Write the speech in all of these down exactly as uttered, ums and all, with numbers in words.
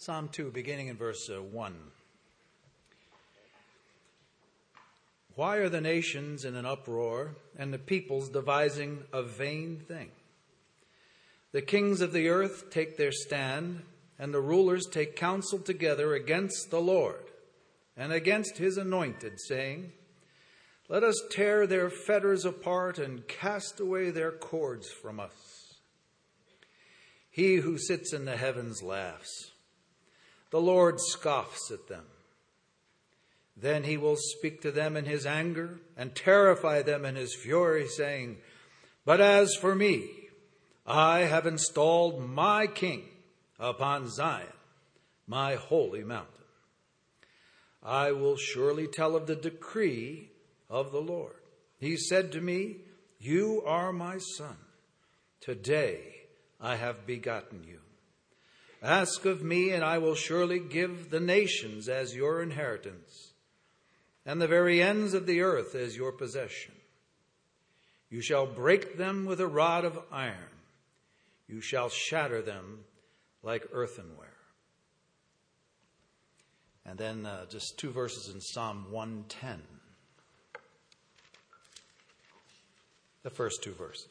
Psalm two, beginning in verse uh, one. Why are the nations in an uproar, and the peoples devising a vain thing? The kings of the earth take their stand, and the rulers take counsel together against the Lord and against his anointed, saying, let us tear their fetters apart and cast away their cords from us. He who sits in the heavens laughs. The Lord scoffs at them. Then he will speak to them in his anger and terrify them in his fury, saying, but as for me, I have installed my king upon Zion, my holy mountain. I will surely tell of the decree of the Lord. He said to me, you are my son. Today I have begotten you. Ask of me, and I will surely give the nations as your inheritance, and the very ends of the earth as your possession. You shall break them with a rod of iron. You shall shatter them like earthenware. And then uh, just two verses in Psalm one ten. The first two verses.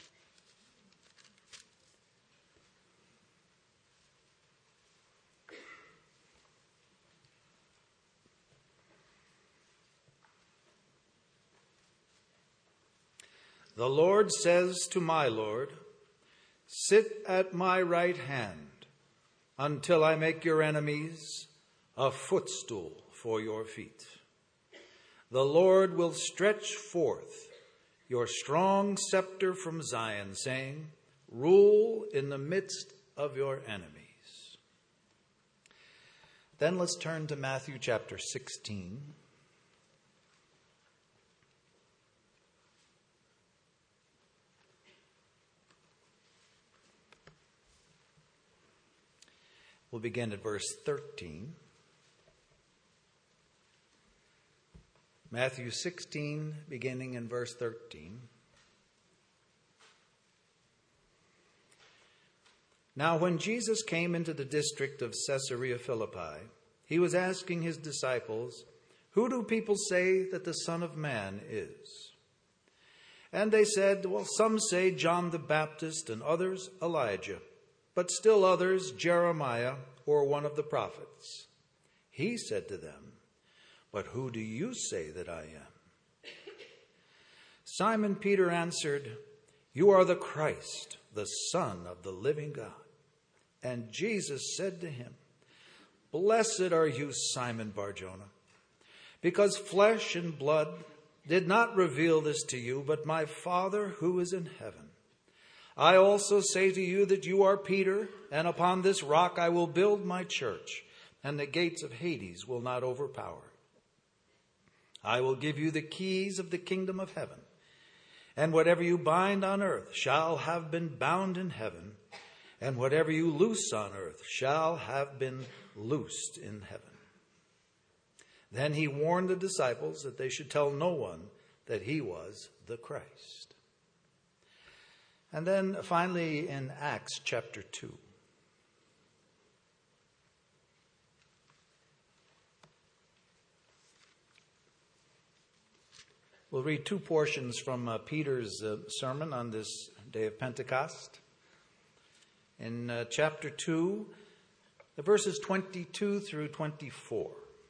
The Lord says to my Lord, sit at my right hand until I make your enemies a footstool for your feet. The Lord will stretch forth your strong scepter from Zion, saying, rule in the midst of your enemies. Then let's turn to Matthew chapter sixteen. We'll begin at verse thirteen. Matthew sixteen, beginning in verse thirteen. Now when Jesus came into the district of Caesarea Philippi, he was asking his disciples, who do people say that the Son of Man is? And they said, well, some say John the Baptist, and others Elijah, but still others Jeremiah or one of the prophets. He said to them, but who do you say that I am? Simon Peter answered, you are the Christ, the Son of the living God. And Jesus said to him, blessed are you, Simon Bar-Jonah, because flesh and blood did not reveal this to you, but my Father who is in heaven. I also say to you that you are Peter, and upon this rock I will build my church, and the gates of Hades will not overpower it. I will give you the keys of the kingdom of heaven, and whatever you bind on earth shall have been bound in heaven, and whatever you loose on earth shall have been loosed in heaven. Then he warned the disciples that they should tell no one that he was the Christ. And then finally in Acts chapter two. We'll read two portions from uh, Peter's uh, sermon on this day of Pentecost. In uh, chapter two, the verses twenty-two through twenty-four.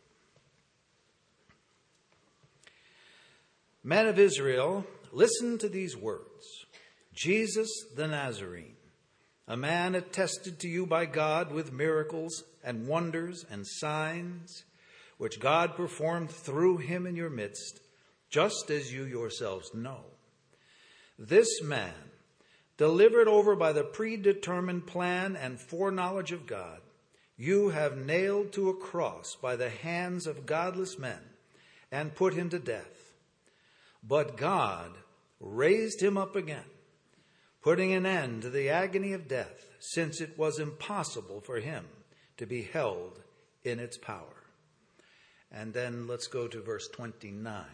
Men of Israel, listen to these words. Jesus the Nazarene, a man attested to you by God with miracles and wonders and signs, which God performed through him in your midst, just as you yourselves know. This man, delivered over by the predetermined plan and foreknowledge of God, you have nailed to a cross by the hands of godless men and put him to death. But God raised him up again, putting an end to the agony of death, since it was impossible for him to be held in its power. And then let's go to verse twenty-nine.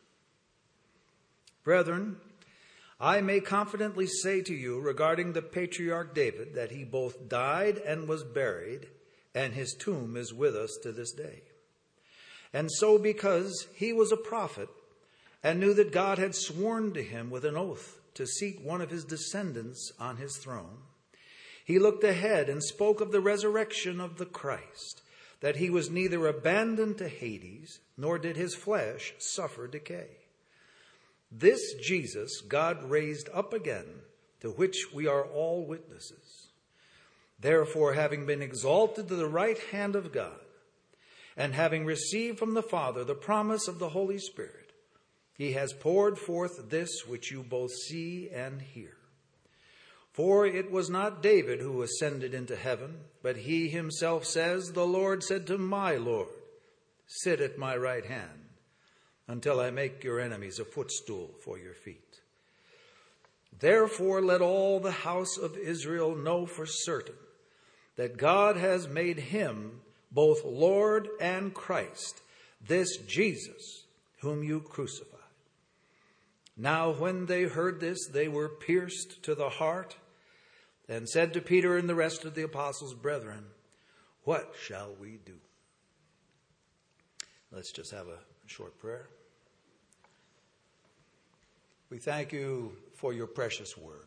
Brethren, I may confidently say to you regarding the patriarch David that he both died and was buried, and his tomb is with us to this day. And so because he was a prophet and knew that God had sworn to him with an oath to seat one of his descendants on his throne, he looked ahead and spoke of the resurrection of the Christ, that he was neither abandoned to Hades, nor did his flesh suffer decay. This Jesus God raised up again, to which we are all witnesses. Therefore, having been exalted to the right hand of God, and having received from the Father the promise of the Holy Spirit, he has poured forth this which you both see and hear. For it was not David who ascended into heaven, but he himself says, the Lord said to my Lord, sit at my right hand, until I make your enemies a footstool for your feet. Therefore let all the house of Israel know for certain that God has made him both Lord and Christ, this Jesus whom you crucified. Now when they heard this, they were pierced to the heart, and said to Peter and the rest of the apostles, brethren, what shall we do? Let's just have a short prayer. We thank you for your precious word.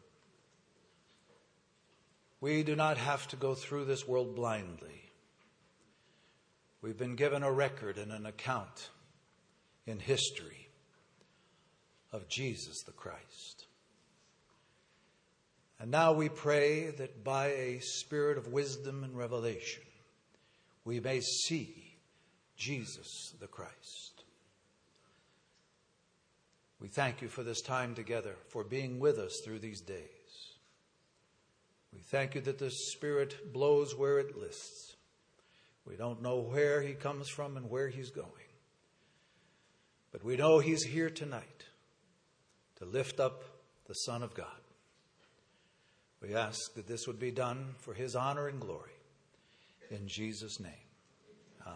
We do not have to go through this world blindly. We've been given a record and an account in history of Jesus the Christ. And now we pray that by a spirit of wisdom and revelation, we may see Jesus the Christ. We thank you for this time together, for being with us through these days. We thank you that the Spirit blows where it lists. We don't know where he comes from and where he's going. But we know he's here tonight to lift up the Son of God. We ask that this would be done for his honor and glory. In Jesus' name, amen.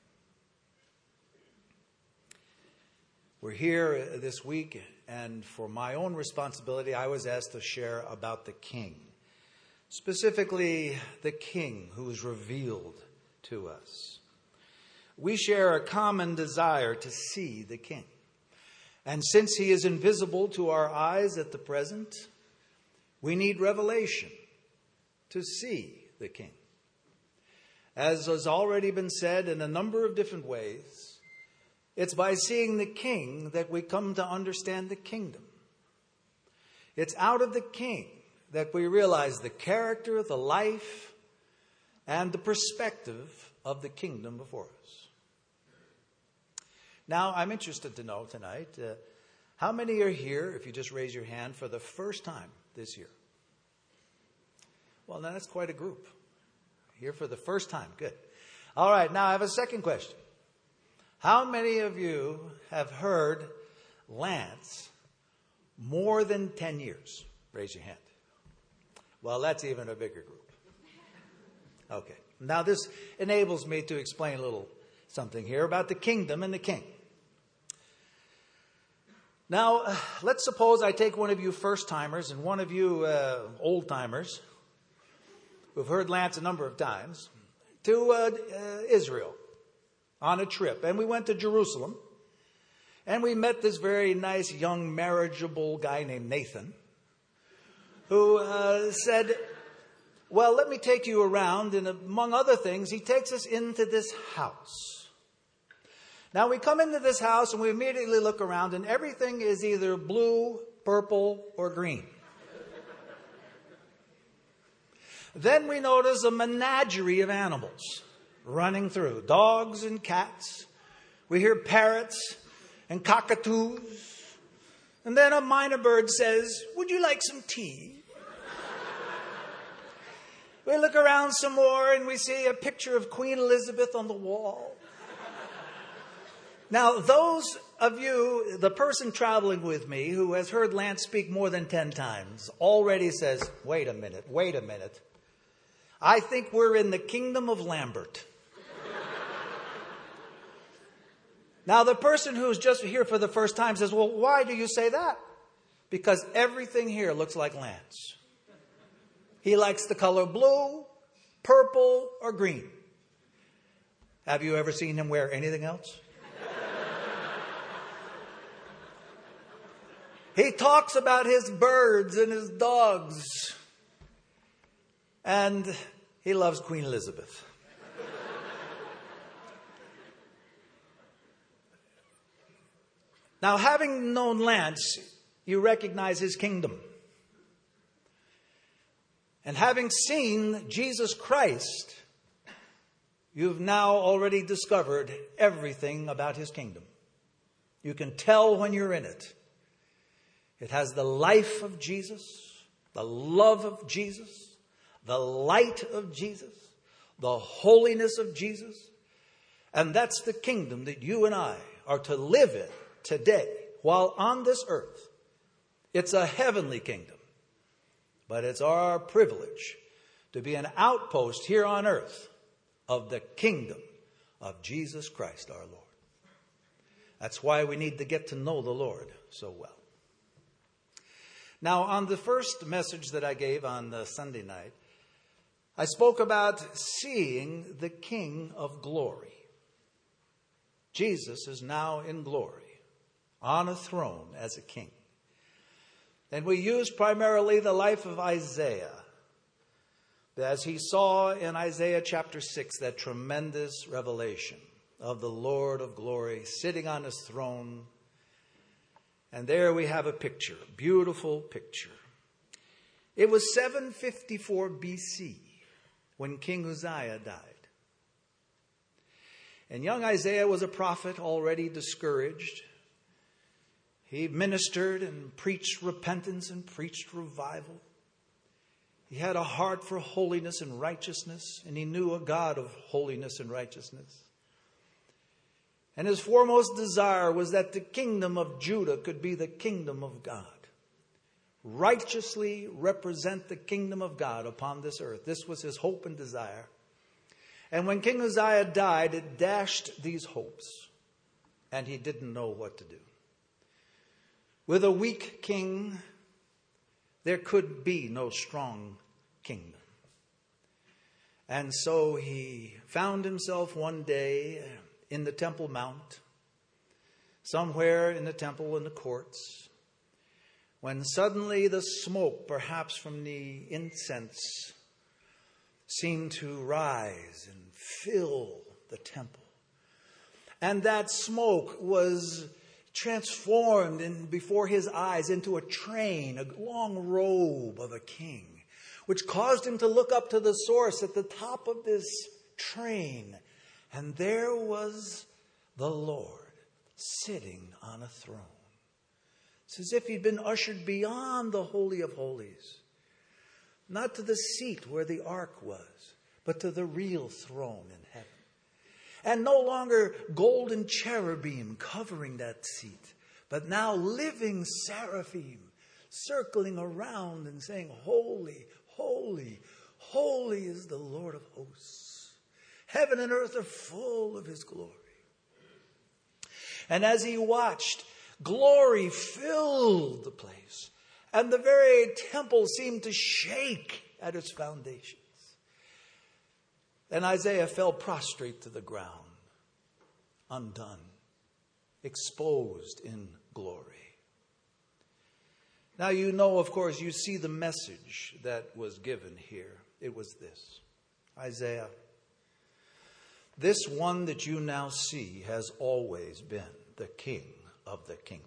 We're here this week, and for my own responsibility, I was asked to share about the King. Specifically, the King who is revealed to us. We share a common desire to see the King. And since he is invisible to our eyes at the present, we need revelation to see the King. As has already been said in a number of different ways, it's by seeing the King that we come to understand the kingdom. It's out of the King that we realize the character, the life, and the perspective of the kingdom before us. Now, I'm interested to know tonight, uh, how many are here, if you just raise your hand, for the first time this year? Well, now that's quite a group. Here for the first time. Good. All right, now I have a second question. How many of you have heard Lance more than ten years? Raise your hand. Well, that's even a bigger group. Okay. Now this enables me to explain a little something here about the kingdom and the king. Now, let's suppose I take one of you first-timers and one of you uh, old-timers who've heard Lance a number of times to uh, uh, Israel on a trip. And we went to Jerusalem, and we met this very nice, young, marriageable guy named Nathan, who uh, said, well, let me take you around. And among other things, he takes us into this house. Now, we come into this house, and we immediately look around, and everything is either blue, purple, or green. Then we notice a menagerie of animals running through. Dogs and cats. We hear parrots and cockatoos. And then a minor bird says, would you like some tea? We look around some more and we see a picture of Queen Elizabeth on the wall. Now, those of you, the person traveling with me who has heard Lance speak more than ten times, already says, wait a minute, wait a minute. I think we're in the kingdom of Lambert. Now, the person who's just here for the first time says, well, why do you say that? Because everything here looks like Lance. He likes the color blue, purple, or green. Have you ever seen him wear anything else? He talks about his birds and his dogs. And he loves Queen Elizabeth. Now, having known Lance, you recognize his kingdom. And having seen Jesus Christ, you've now already discovered everything about his kingdom. You can tell when you're in it. It has the life of Jesus, the love of Jesus, the light of Jesus, the holiness of Jesus. And that's the kingdom that you and I are to live in today while on this earth. It's a heavenly kingdom, but it's our privilege to be an outpost here on earth of the kingdom of Jesus Christ our Lord. That's why we need to get to know the Lord so well. Now, on the first message that I gave on the Sunday night, I spoke about seeing the King of glory. Jesus is now in glory, on a throne as a king. And we used primarily the life of Isaiah, as he saw in Isaiah chapter six, that tremendous revelation of the Lord of glory sitting on his throne. And there we have a picture, a beautiful picture. It was seven fifty-four B C when King Uzziah died. And young Isaiah was a prophet already discouraged. He ministered and preached repentance and preached revival. He had a heart for holiness and righteousness, and he knew a God of holiness and righteousness. And his foremost desire was that the kingdom of Judah could be the kingdom of God. Righteously represent the kingdom of God upon this earth. This was his hope and desire. And when King Uzziah died, it dashed these hopes, and he didn't know what to do. With a weak king, there could be no strong kingdom. And so he found himself one day in the Temple Mount, somewhere in the temple in the courts, when suddenly the smoke, perhaps from the incense, seemed to rise and fill the temple. And that smoke was transformed in, before his eyes into a train, a long robe of a king, which caused him to look up to the source at the top of this train. And there was the Lord sitting on a throne. It's as if he'd been ushered beyond the Holy of Holies, not to the seat where the ark was, but to the real throne in heaven. And no longer golden cherubim covering that seat, but now living seraphim circling around and saying, "Holy, holy, holy is the Lord of hosts. Heaven and earth are full of his glory." And as he watched, glory filled the place, and the very temple seemed to shake at its foundations. And Isaiah fell prostrate to the ground, undone, exposed in glory. Now, you know, of course, you see the message that was given here. It was this: Isaiah, this one that you now see has always been the king of the kingdom.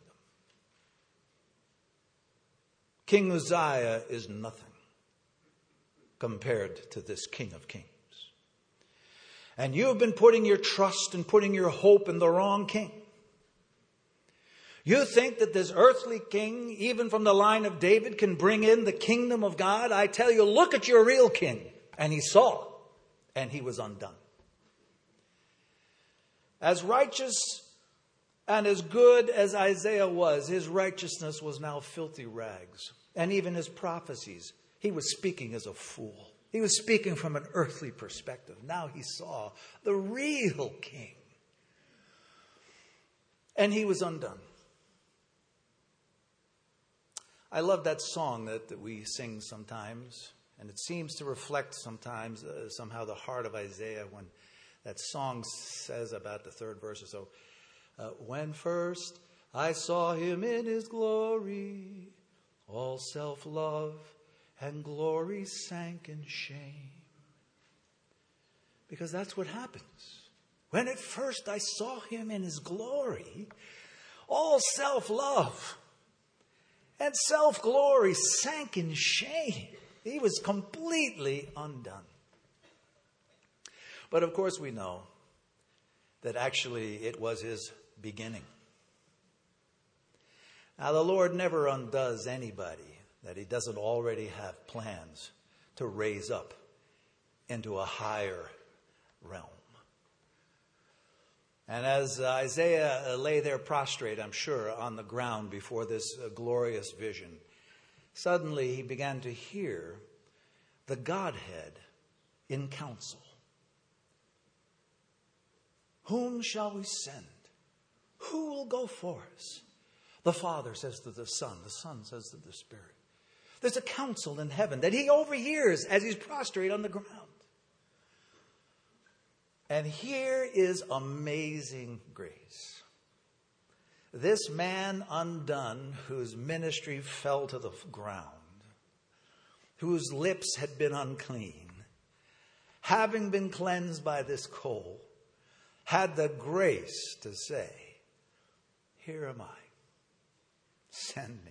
King Uzziah is nothing compared to this King of Kings. And you've been putting your trust and putting your hope in the wrong king. You think that this earthly king, even from the line of David, can bring in the kingdom of God? I tell you, look at your real king. And he saw, and he was undone. As righteous and as good as Isaiah was, his righteousness was now filthy rags. And even his prophecies, he was speaking as a fool. He was speaking from an earthly perspective. Now he saw the real king. And he was undone. I love that song that, that we sing sometimes. And it seems to reflect sometimes uh, somehow the heart of Isaiah when That song says about the third verse or so, uh, when first I saw him in his glory, all self-love and glory sank in shame. Because that's what happens. When at first I saw him in his glory, all self-love and self-glory sank in shame. He was completely undone. But of course we know that actually it was his beginning. Now the Lord never undoes anybody that he doesn't already have plans to raise up into a higher realm. And as Isaiah lay there prostrate, I'm sure, on the ground before this glorious vision, suddenly he began to hear the Godhead in council. Whom shall we send? Who will go for us? The Father says to the Son. The Son says to the Spirit. There's a council in heaven that he overhears as he's prostrate on the ground. And here is amazing grace. This man undone, whose ministry fell to the ground, whose lips had been unclean, having been cleansed by this coal, had the grace to say, here am I, send me.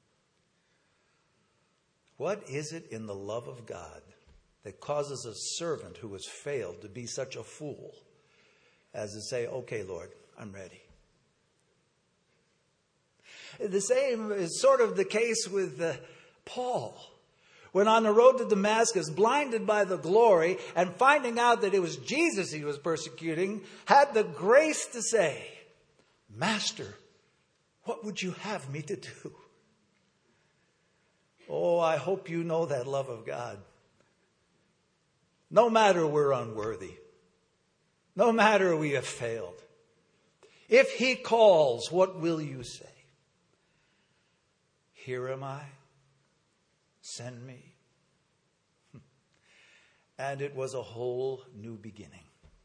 What is it in the love of God that causes a servant who has failed to be such a fool as to say, okay, Lord, I'm ready? The same is sort of the case with uh, Paul. When on the road to Damascus, blinded by the glory and finding out that it was Jesus he was persecuting, had the grace to say, Master, what would you have me to do? Oh, I hope you know that love of God. No matter we're unworthy, no matter we have failed, if he calls, what will you say? Here am I. Send me. And it was a whole new beginning.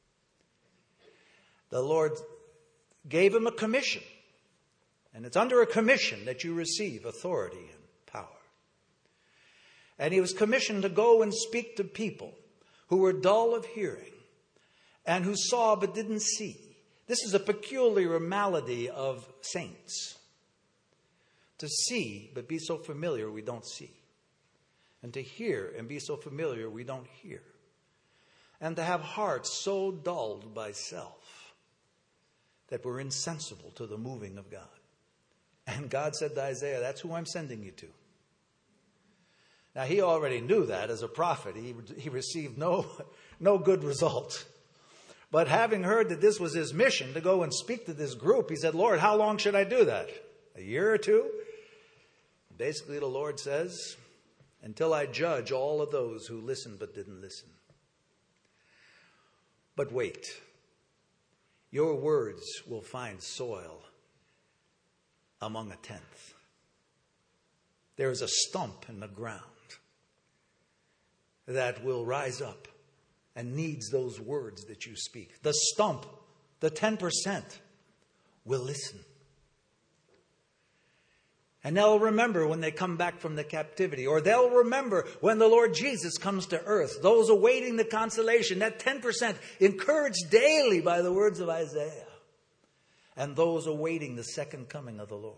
The Lord gave him a commission. And it's under a commission that you receive authority and power. And he was commissioned to go and speak to people who were dull of hearing and who saw but didn't see. This is a peculiar malady of saints. To see but be so familiar we don't see. And to hear and be so familiar we don't hear. And to have hearts so dulled by self that we're insensible to the moving of God. And God said to Isaiah, that's who I'm sending you to. Now he already knew that as a prophet. He, he received no, no good result. But having heard that this was his mission to go and speak to this group, he said, Lord, how long should I do that? A year or two? Basically the Lord says, until I judge all of those who listened but didn't listen. But wait, your words will find soil among a tenth. There is a stump in the ground that will rise up and needs those words that you speak. The stump, the ten percent, will listen. And they'll remember when they come back from the captivity. Or they'll remember when the Lord Jesus comes to earth. Those awaiting the consolation, that ten percent encouraged daily by the words of Isaiah. And those awaiting the second coming of the Lord.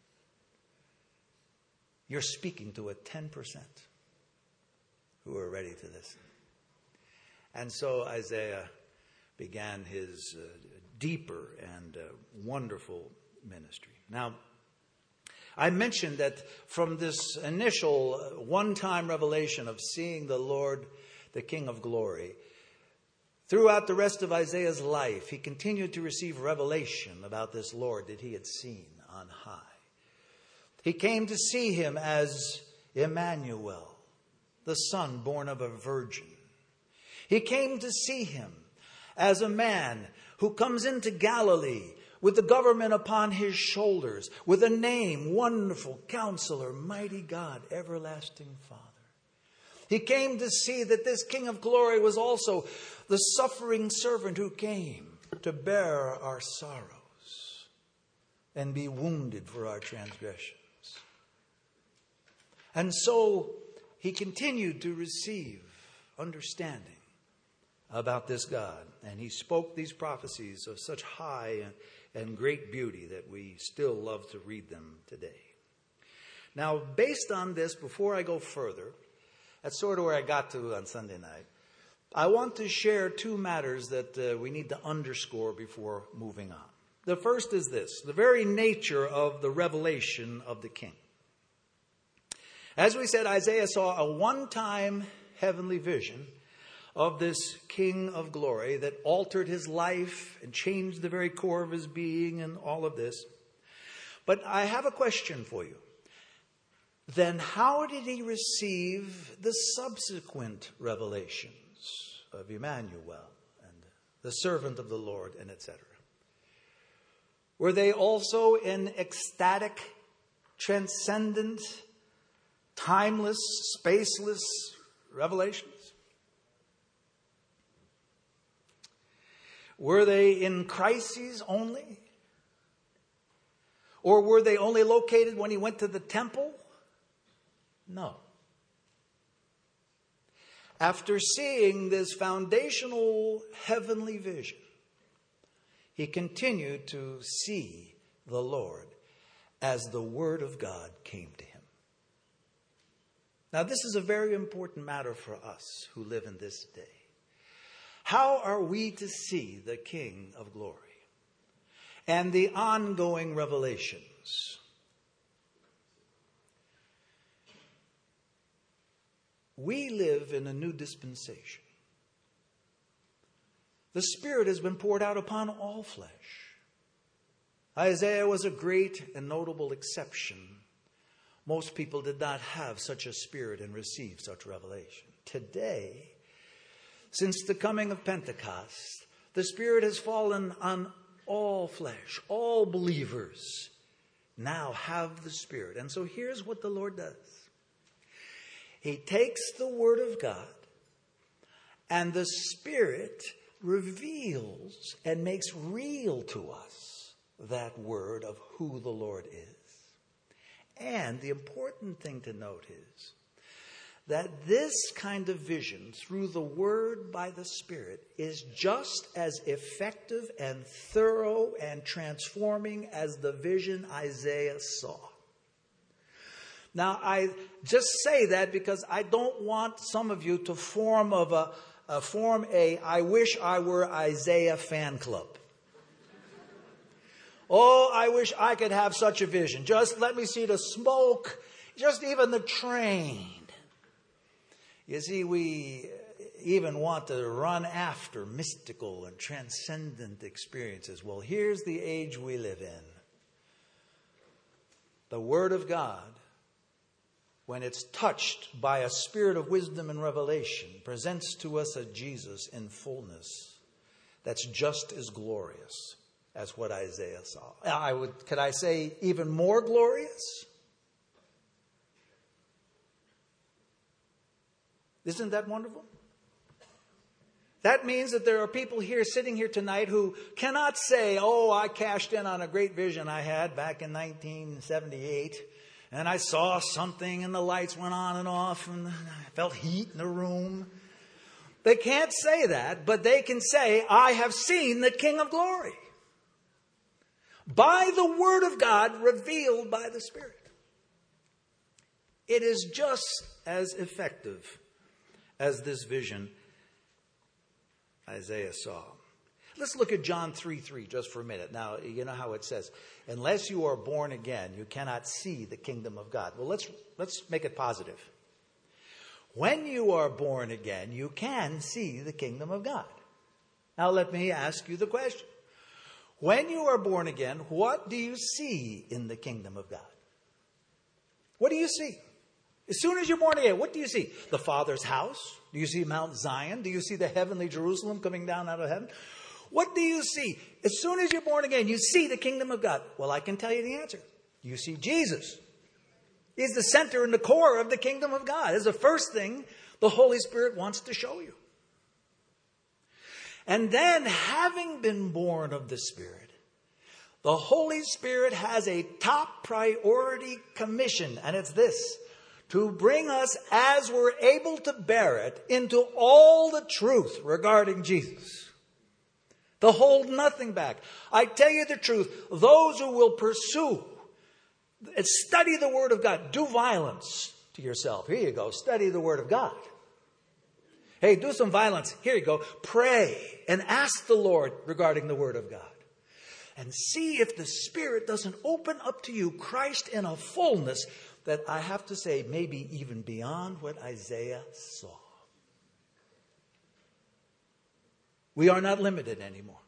You're speaking to a ten percent who are ready to listen. And so Isaiah began his uh, deeper and uh, wonderful ministry. Now, I mentioned that from this initial one-time revelation of seeing the Lord, the King of Glory, throughout the rest of Isaiah's life, he continued to receive revelation about this Lord that he had seen on high. He came to see him as Emmanuel, the Son born of a virgin. He came to see him as a man who comes into Galilee with the government upon his shoulders, with a name, Wonderful Counselor, Mighty God, Everlasting Father. He came to see that this King of glory was also the suffering servant who came to bear our sorrows and be wounded for our transgressions. And so he continued to receive understanding about this God. And he spoke these prophecies of such high and, and great beauty that we still love to read them today. Now, based on this, before I go further, that's sort of where I got to on Sunday night. I want to share two matters that uh, we need to underscore before moving on. The first is this, the very nature of the revelation of the King. As we said, Isaiah saw a one-time heavenly vision of this King of glory that altered his life and changed the very core of his being and all of this. But I have a question for you. Then how did he receive the subsequent revelations of Emmanuel and the servant of the Lord and et cetera? Were they also in ecstatic, transcendent, timeless, spaceless revelations? Were they in crises only? Or were they only located when he went to the temple? No. After seeing this foundational heavenly vision, he continued to see the Lord as the Word of God came to him. Now, this is a very important matter for us who live in this day. How are we to see the King of glory and the ongoing revelations? We live in a new dispensation. The Spirit has been poured out upon all flesh. Isaiah was a great and notable exception. Most people did not have such a spirit and receive such revelation. Today, since the coming of Pentecost, the Spirit has fallen on all flesh. All believers now have the Spirit. And so here's what the Lord does. He takes the Word of God, and the Spirit reveals and makes real to us that word of who the Lord is. And the important thing to note is that this kind of vision through the Word by the Spirit is just as effective and thorough and transforming as the vision Isaiah saw. Now, I just say that because I don't want some of you to form of a, uh, form a I wish I were Isaiah fan club. Oh, I wish I could have such a vision. Just let me see the smoke, just even the train. You see, we even want to run after mystical and transcendent experiences. Well, here's the age we live in. The Word of God, when it's touched by a spirit of wisdom and revelation, presents to us a Jesus in fullness that's just as glorious as what Isaiah saw. I would, could I say even more glorious? Isn't that wonderful? That means that there are people here sitting here tonight who cannot say, oh, I cashed in on a great vision I had back in nineteen seventy-eight. And I saw something and the lights went on and off and I felt heat in the room. They can't say that, but they can say, I have seen the King of glory. By the Word of God revealed by the Spirit. It is just as effective as this vision Isaiah saw. Let's look at John three three just for a minute. Now, you know how it says, unless you are born again, you cannot see the kingdom of God. Well, let's let's make it positive. When you are born again, you can see the kingdom of God. Now, let me ask you the question. When you are born again, what do you see in the kingdom of God? What do you see? As soon as you're born again, what do you see? The Father's house? Do you see Mount Zion? Do you see the heavenly Jerusalem coming down out of heaven? What do you see? As soon as you're born again, you see the kingdom of God. Well, I can tell you the answer. You see Jesus. He's the center and the core of the kingdom of God. It's the first thing The Holy Spirit wants to show you. And then, having been born of the Spirit, the Holy Spirit has a top priority commission, and it's this: to bring us, as we're able to bear it, into all the truth regarding Jesus. To hold nothing back. I tell you the truth, those who will pursue, study the Word of God, do violence to yourself. Here you go, study the Word of God. Hey, do some violence. Here you go. Pray and ask the Lord regarding the Word of God. And see if the Spirit doesn't open up to you Christ in a fullness that, I have to say, maybe even beyond what Isaiah saw. We are not limited anymore.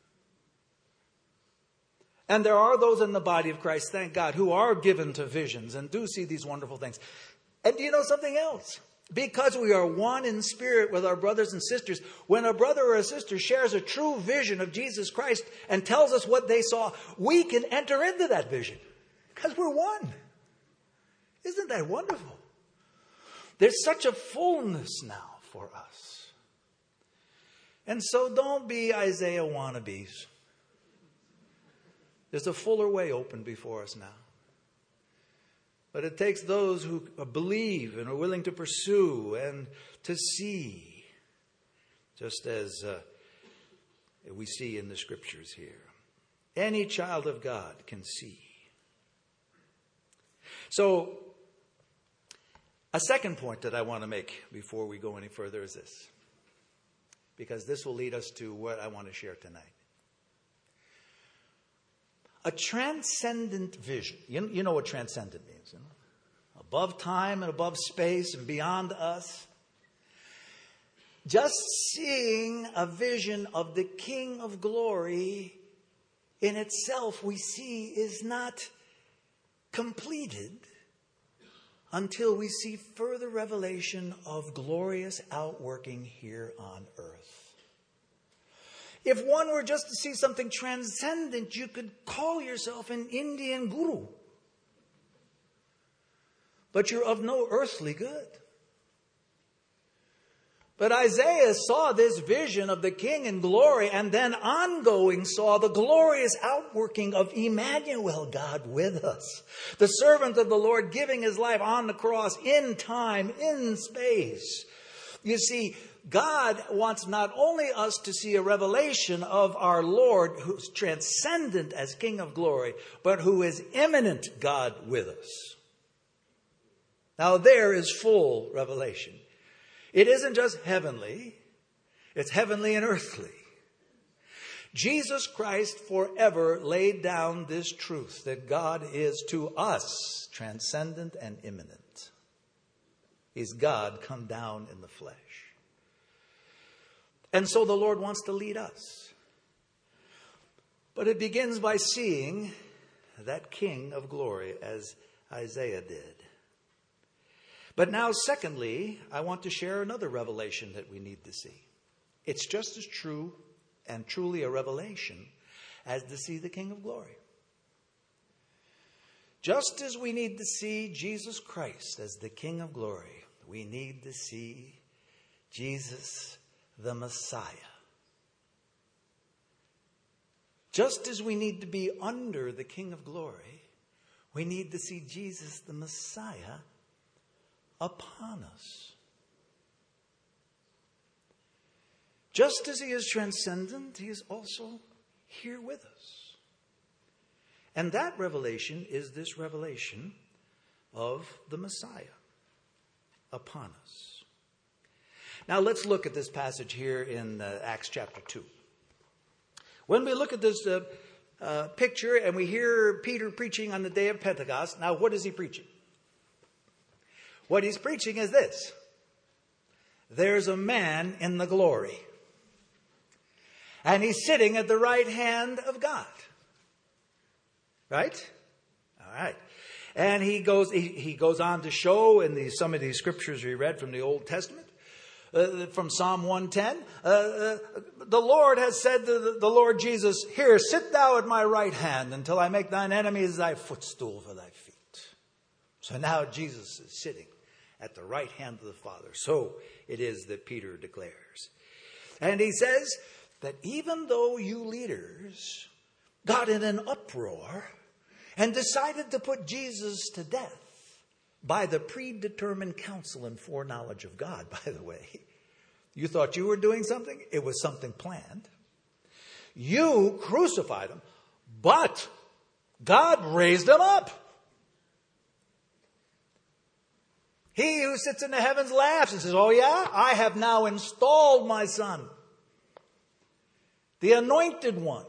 And there are those in the body of Christ, thank God, who are given to visions and do see these wonderful things. And do you know something else? Because we are one in spirit with our brothers and sisters, when a brother or a sister shares a true vision of Jesus Christ and tells us what they saw, we can enter into that vision because we're one. Isn't that wonderful? There's such a fullness now for us. And so don't be Isaiah wannabes. There's a fuller way open before us now. But it takes those who believe and are willing to pursue and to see, just as uh, we see in the scriptures here. Any child of God can see. So, a second point that I want to make before we go any further is this, because this will lead us to what I want to share tonight. A transcendent vision. You, you know what transcendent means, you know? Above time and above space and beyond us. Just seeing a vision of the King of Glory in itself, we see, is not completed until we see further revelation of glorious outworking here on earth. If one were just to see something transcendent, you could call yourself an Indian guru. But you're of no earthly good. But Isaiah saw this vision of the King in glory, and then ongoing saw the glorious outworking of Emmanuel, God with us. The servant of the Lord giving his life on the cross in time, in space. You see, God wants not only us to see a revelation of our Lord, who's transcendent as King of Glory, but who is immanent God with us. Now there is full revelation. It isn't just heavenly, it's heavenly and earthly. Jesus Christ forever laid down this truth that God is to us transcendent and immanent. He's God come down in the flesh. And so the Lord wants to lead us. But it begins by seeing that King of Glory as Isaiah did. But now, secondly, I want to share another revelation that we need to see. It's just as true and truly a revelation as to see the King of Glory. Just as we need to see Jesus Christ as the King of Glory, we need to see Jesus the Messiah. Just as we need to be under the King of Glory, we need to see Jesus the Messiah upon us. Just as he is transcendent, he is also here with us. And that revelation is this revelation of the Messiah upon us. Now let's look at this passage here in uh, Acts chapter two. When we look at this uh, uh, picture and we hear Peter preaching on the day of Pentecost, now what is he preaching? What he's preaching is this: there's a man in the glory, and he's sitting at the right hand of God. Right? All right. And he goes, he, he goes on to show in the, some of these scriptures we read from the Old Testament, uh, from Psalm one ten, uh, uh, the Lord has said to the, the Lord Jesus, "Here, sit thou at my right hand until I make thine enemies thy footstool for thy feet." So now Jesus is sitting at the right hand of the Father. So it is that Peter declares. And he says that even though you leaders got in an uproar and decided to put Jesus to death by the predetermined counsel and foreknowledge of God, by the way, you thought you were doing something? It was something planned. You crucified him, but God raised him up. He who sits in the heavens laughs and says, oh yeah, I have now installed my Son, the anointed one.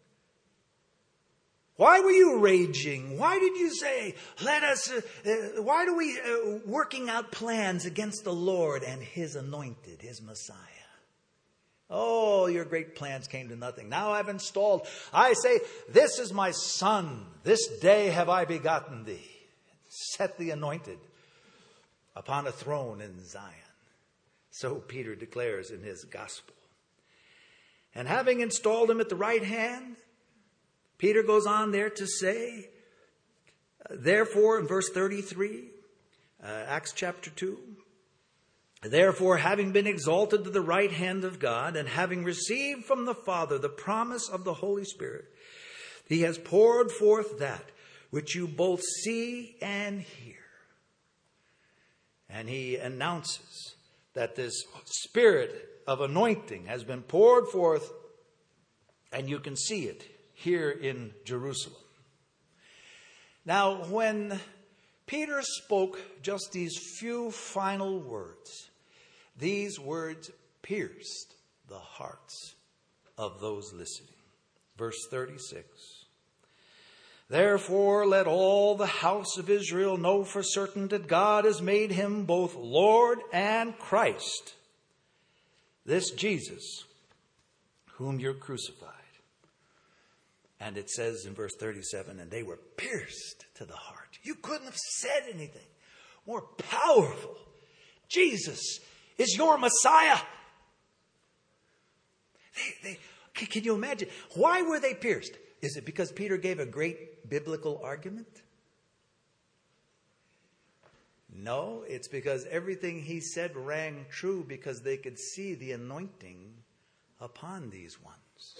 Why were you raging? Why did you say, let us, uh, uh, why do we uh, working out plans against the Lord and his anointed, his Messiah? Oh, your great plans came to nothing. Now I've installed. I say, this is my Son. This day have I begotten thee. Set the anointed upon a throne in Zion. So Peter declares in his gospel. And having installed him at the right hand, Peter goes on there to say, therefore, in verse thirty-three, uh, Acts chapter two, therefore, having been exalted to the right hand of God, and having received from the Father the promise of the Holy Spirit, he has poured forth that which you both see and hear. And he announces that this spirit of anointing has been poured forth, and you can see it here in Jerusalem. Now, when Peter spoke just these few final words, these words pierced the hearts of those listening. Verse thirty-six. Therefore, let all the house of Israel know for certain that God has made him both Lord and Christ, this Jesus, whom you crucified. And it says in verse thirty-seven, and they were pierced to the heart. You couldn't have said anything more powerful. Jesus is your Messiah. They, they, can you imagine? Why were they pierced? Is it because Peter gave a great biblical argument? No, it's because everything he said rang true, because they could see the anointing upon these ones.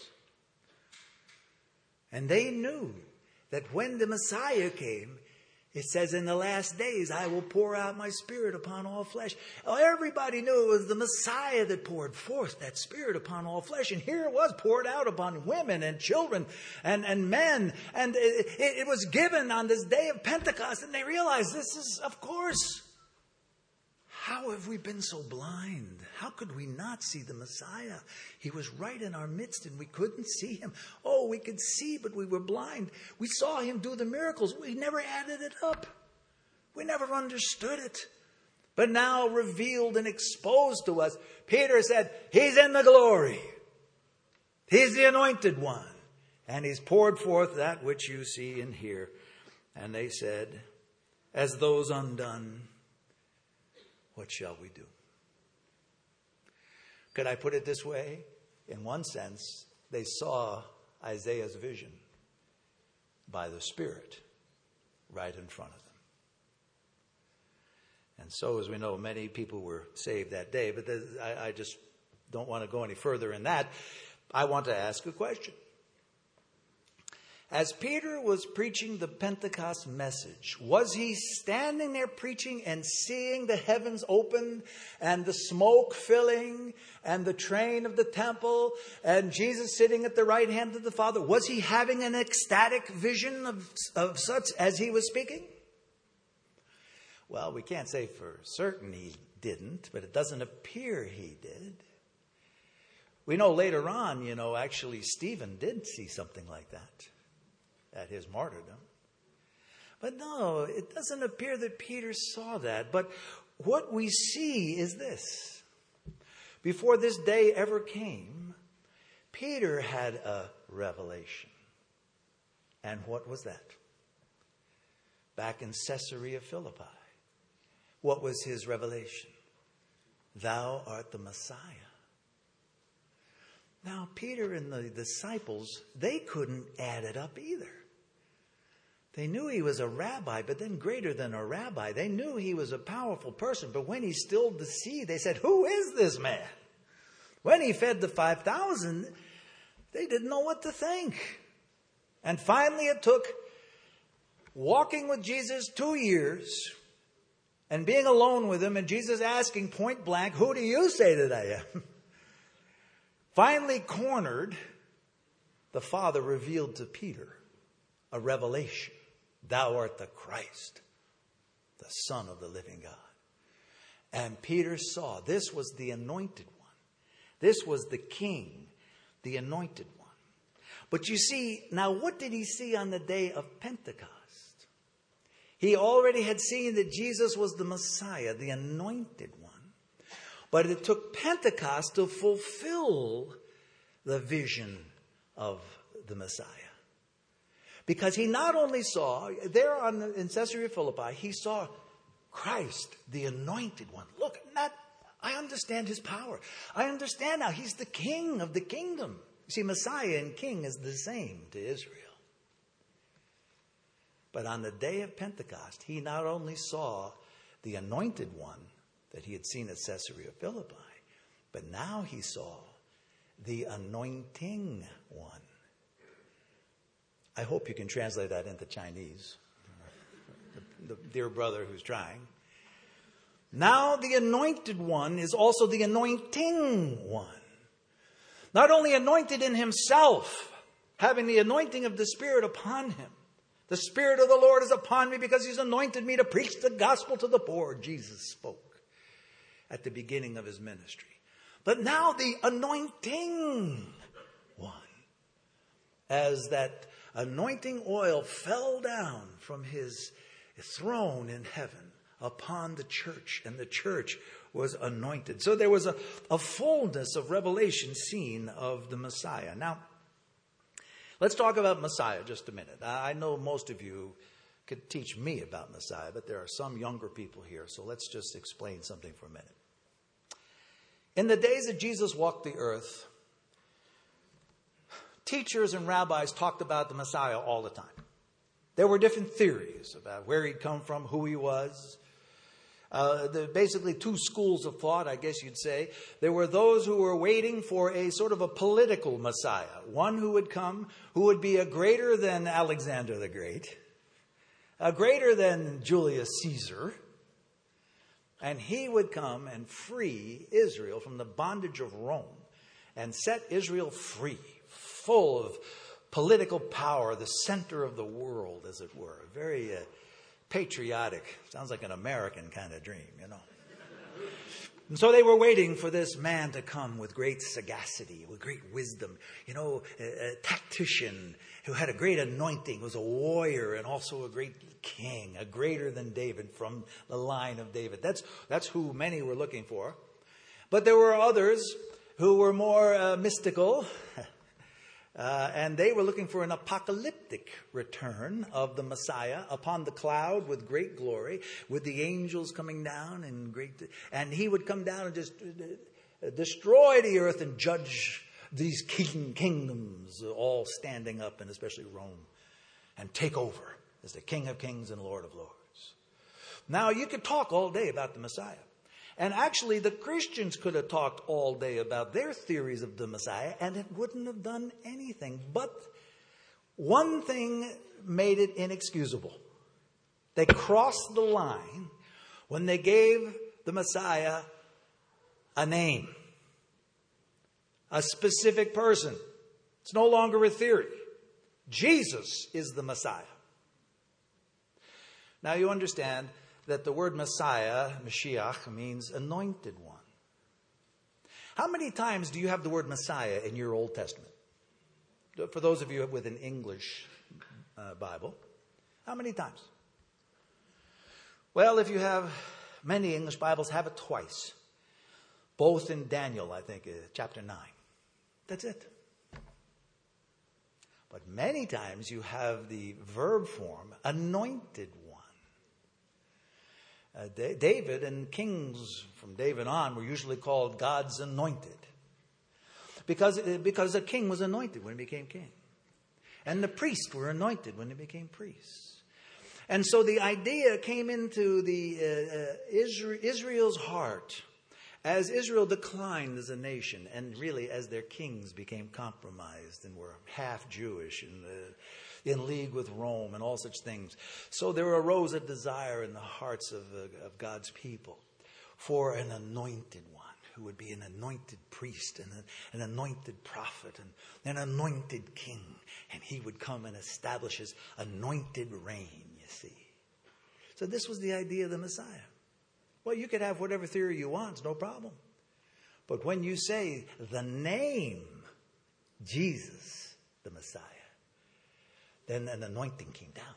And they knew that when the Messiah came, it says, in the last days, I will pour out my Spirit upon all flesh. Oh, everybody knew it was the Messiah that poured forth that Spirit upon all flesh. And here it was poured out upon women and children and, and men. And it, it, it was given on this day of Pentecost. And they realized this is, of course, how have we been so blind? How could we not see the Messiah? He was right in our midst and we couldn't see him. Oh, we could see, but we were blind. We saw him do the miracles. We never added it up. We never understood it. But now revealed and exposed to us, Peter said, he's in the glory. He's the anointed one. And he's poured forth that which you see and hear. And they said, as those undone, what shall we do? Could I put it this way? In one sense, they saw Isaiah's vision by the Spirit right in front of them. And so, as we know, many people were saved that day. But I, I just don't want to go any further in that. I want to ask a question. As Peter was preaching the Pentecost message, was he standing there preaching and seeing the heavens open and the smoke filling and the train of the temple and Jesus sitting at the right hand of the Father? Was he having an ecstatic vision of, of such as he was speaking? Well, we can't say for certain he didn't, but it doesn't appear he did. We know later on, you know, actually Stephen did see something like that at his martyrdom. But no, it doesn't appear that Peter saw that. But what we see is this. Before this day ever came, Peter had a revelation. And what was that? Back in Caesarea Philippi. What was his revelation? Thou art the Messiah. Now, Peter and the disciples, they couldn't add it up either. They knew he was a rabbi, but then greater than a rabbi. They knew he was a powerful person, but when he stilled the sea, they said, who is this man? When he fed the five thousand, they didn't know what to think. And finally it took walking with Jesus two years and being alone with him and Jesus asking point blank, who do you say that I am? Finally cornered, the Father revealed to Peter a revelation. Thou art the Christ, the Son of the living God. And Peter saw this was the anointed one. This was the King, the anointed one. But you see, now what did he see on the day of Pentecost? He already had seen that Jesus was the Messiah, the anointed one. But it took Pentecost to fulfill the vision of the Messiah. Because he not only saw, there on the, in Caesarea Philippi, he saw Christ, the anointed one. Look, not, I understand his power. I understand now he's the king of the kingdom. You see, Messiah and king is the same to Israel. But on the day of Pentecost, he not only saw the anointed one that he had seen at Caesarea Philippi, but now he saw the anointing one. I hope you can translate that into Chinese. The, the dear brother who's trying. Now the anointed one is also the anointing one. Not only anointed in himself, having the anointing of the Spirit upon him. The Spirit of the Lord is upon me because he's anointed me to preach the gospel to the poor, Jesus spoke at the beginning of his ministry. But now the anointing one. As that anointing oil fell down from his throne in heaven upon the church, and the church was anointed. So there was a, a fullness of revelation seen of the Messiah. Now, let's talk about Messiah just a minute. I know most of you could teach me about Messiah, but there are some younger people here, so let's just explain something for a minute. In the days that Jesus walked the earth, teachers and rabbis talked about the Messiah all the time. There were different theories about where he'd come from, who he was. Uh, there are basically two schools of thought, I guess you'd say. There were those who were waiting for a sort of a political Messiah, one who would come, who would be a greater than Alexander the Great, a greater than Julius Caesar, and he would come and free Israel from the bondage of Rome and set Israel free, full of political power, the center of the world, as it were. Very uh, patriotic. Sounds like an American kind of dream, you know. And so they were waiting for this man to come with great sagacity, with great wisdom, you know, a, a tactician who had a great anointing, was a warrior and also a great king, a greater than David from the line of David. That's, that's who many were looking for. But there were others who were more uh, mystical, Uh, and they were looking for an apocalyptic return of the Messiah upon the cloud with great glory, with the angels coming down and great, and he would come down and just uh, destroy the earth and judge these king, kingdoms, all standing up, and especially Rome, and take over as the King of Kings and Lord of Lords. Now, you could talk all day about the Messiah. And actually, the Christians could have talked all day about their theories of the Messiah, and it wouldn't have done anything. But one thing made it inexcusable. They crossed the line when they gave the Messiah a name, a specific person. It's no longer a theory. Jesus is the Messiah. Now you understand that the word Messiah, Mashiach, means anointed one. How many times do you have the word Messiah in your Old Testament? For those of you with an English uh, Bible, how many times? Well, if you have many English Bibles, have it twice. Both in Daniel, I think, uh, chapter nine. That's it. But many times you have the verb form, anointed one. Uh, D- David and kings from David on were usually called God's anointed. Because, because a king was anointed when he became king. And the priests were anointed when they became priests. And so the idea came into the uh, uh, Israel, Israel's heart as Israel declined as a nation, and really as their kings became compromised and were half Jewish and uh, in league with Rome and all such things. So there arose a desire in the hearts of, uh, of God's people for an anointed one who would be an anointed priest and a, an anointed prophet and an anointed king. And he would come and establish his anointed reign, you see. So this was the idea of the Messiah. Well, you could have whatever theory you want, it's no problem. But when you say the name Jesus, the Messiah, then an anointing came down.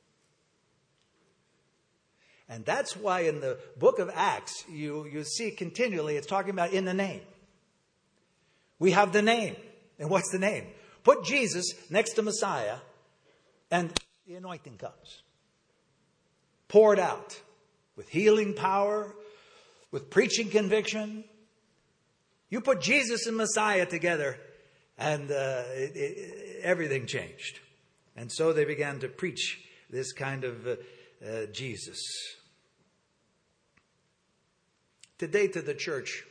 And that's why in the book of Acts, you, you see continually it's talking about in the name. We have the name. And what's the name? Put Jesus next to Messiah, and the anointing comes. Poured out with healing power, with preaching conviction. You put Jesus and Messiah together, and uh, it, it, everything changed. And so they began to preach this kind of uh, uh, Jesus. Today to the church,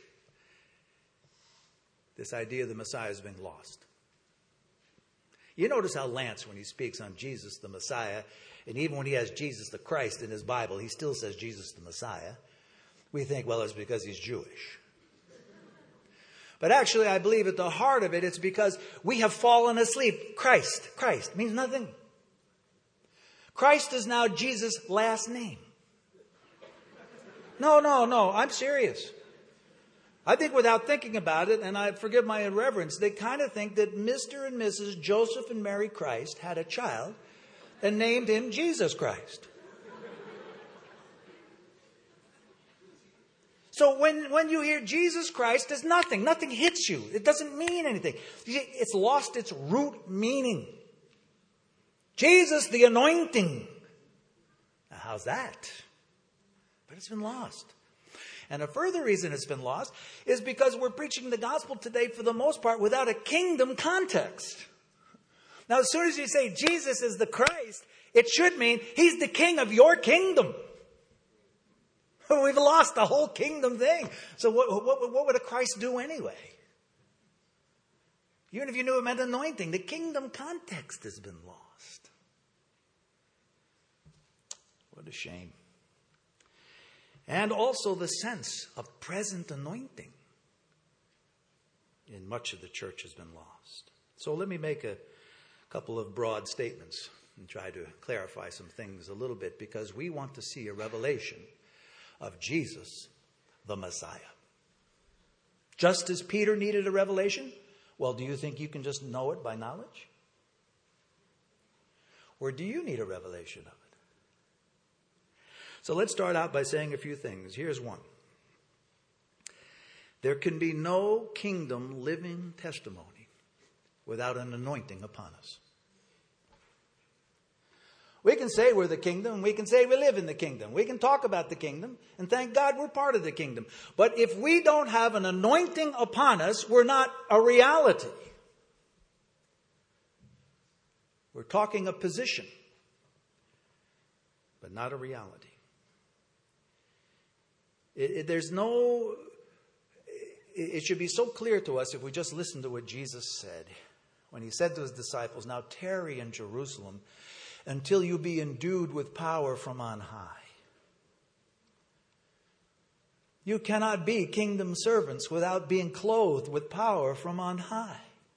this idea of the Messiah has been lost. You notice how Lance, when he speaks on Jesus the Messiah, and even when he has Jesus the Christ in his Bible, he still says Jesus the Messiah. We think, well, it's because he's Jewish. But actually, I believe at the heart of it, it's because we have fallen asleep. Christ, Christ means nothing. Christ is now Jesus' last name. No, no, no, I'm serious. I think without thinking about it, and I forgive my irreverence, they kind of think that Mister and Missus Joseph and Mary Christ had a child and named him Jesus Christ. So when, when you hear Jesus Christ, there's nothing. Nothing hits you. It doesn't mean anything. It's lost its root meaning. Jesus, the anointing. Now, how's that? But it's been lost. And a further reason it's been lost is because we're preaching the gospel today for the most part without a kingdom context. Now, as soon as you say Jesus is the Christ, it should mean he's the king of your kingdom. We've lost the whole kingdom thing. So what, what, what would a Christ do anyway? Even if you knew it meant anointing, the kingdom context has been lost. What a shame. And also the sense of present anointing in much of the church has been lost. So let me make a couple of broad statements and try to clarify some things a little bit, because we want to see a revelation of Jesus, the Messiah. Just as Peter needed a revelation, well, do you think you can just know it by knowledge? Or do you need a revelation of it? So let's start out by saying a few things. Here's one. There can be no kingdom living testimony without an anointing upon us. We can say we're the kingdom. We can say we live in the kingdom. We can talk about the kingdom. And thank God we're part of the kingdom. But if we don't have an anointing upon us, we're not a reality. We're talking a position, but not a reality. It, it, there's no... It, it should be so clear to us if we just listen to what Jesus said. When he said to his disciples, now tarry in Jerusalem until you be endued with power from on high. You cannot be kingdom servants without being clothed with power from on high.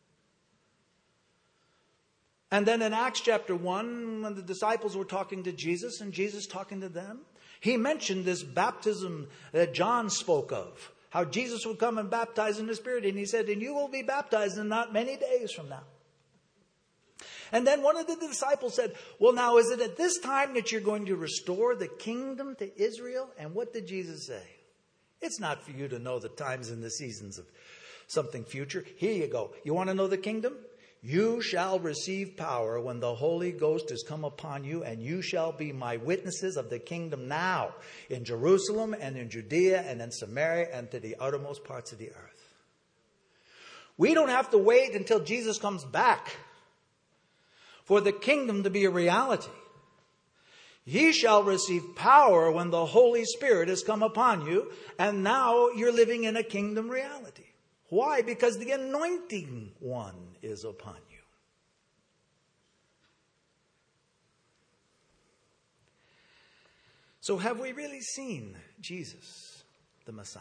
And then in Acts chapter one, when the disciples were talking to Jesus and Jesus talking to them, he mentioned this baptism that John spoke of, how Jesus would come and baptize in the Spirit. And he said, and you will be baptized in not many days from now. And then one of the disciples said, well, now, is it at this time that you're going to restore the kingdom to Israel? And what did Jesus say? It's not for you to know the times and the seasons of something future. Here you go. You want to know the kingdom? You shall receive power when the Holy Ghost has come upon you, and you shall be my witnesses of the kingdom now in Jerusalem and in Judea and in Samaria and to the uttermost parts of the earth. We don't have to wait until Jesus comes back for the kingdom to be a reality. Ye shall receive power when the Holy Spirit has come upon you. And now you're living in a kingdom reality. Why? Because the anointing one is upon you. So have we really seen Jesus, the Messiah?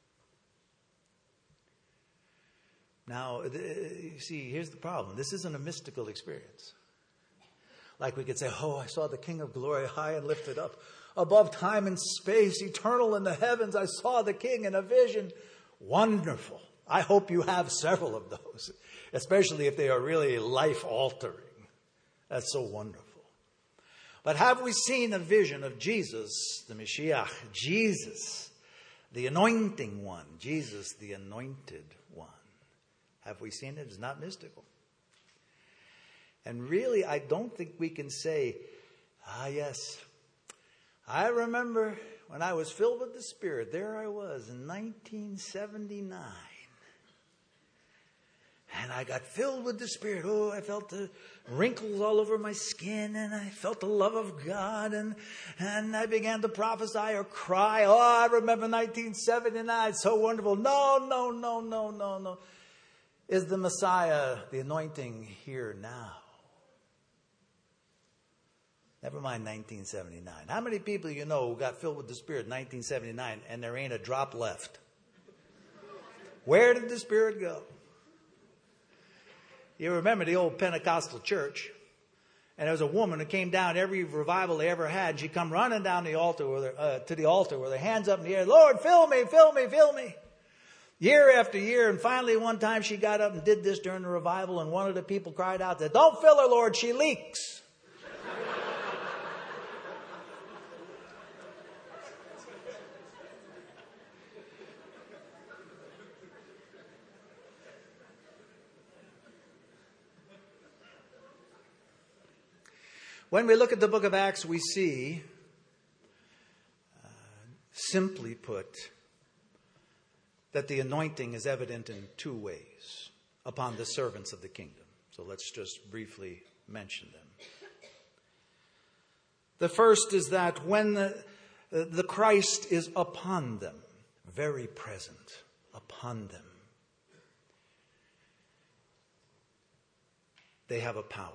Now, you see, here's the problem. This isn't a mystical experience. Like we could say, oh, I saw the King of Glory high and lifted up above time and space, eternal in the heavens. I saw the King in a vision. Wonderful. I hope you have several of those, especially if they are really life-altering. That's so wonderful. But have we seen a vision of Jesus, the Mashiach, Jesus, the anointing one, Jesus, the anointed one? Have we seen it? It's not mystical. And really, I don't think we can say, ah, yes, I remember when I was filled with the Spirit, there I was in nineteen seventy-nine. And I got filled with the Spirit. Oh, I felt the wrinkles all over my skin, and I felt the love of God, and, and I began to prophesy or cry. Oh, I remember nineteen seventy-nine, so wonderful. No, no, no, no, no, no. Is the Messiah, the anointing, here now? Never mind nineteen seventy-nine. How many people you know who got filled with the Spirit in nineteen seventy-nine and there ain't a drop left? Where did the Spirit go? You remember the old Pentecostal church, and there was a woman who came down every revival they ever had. She come running down the altar with her, uh, to the altar with her hands up in the air. Lord, fill me, fill me, fill me. Year after year, and finally one time she got up and did this during the revival, and one of the people cried out, that, don't fill her, Lord, she leaks. When we look at the book of Acts, we see, uh, simply put, that the anointing is evident in two ways upon the servants of the kingdom. So let's just briefly mention them. The first is that when the, the Christ is upon them, very present upon them, they have a power,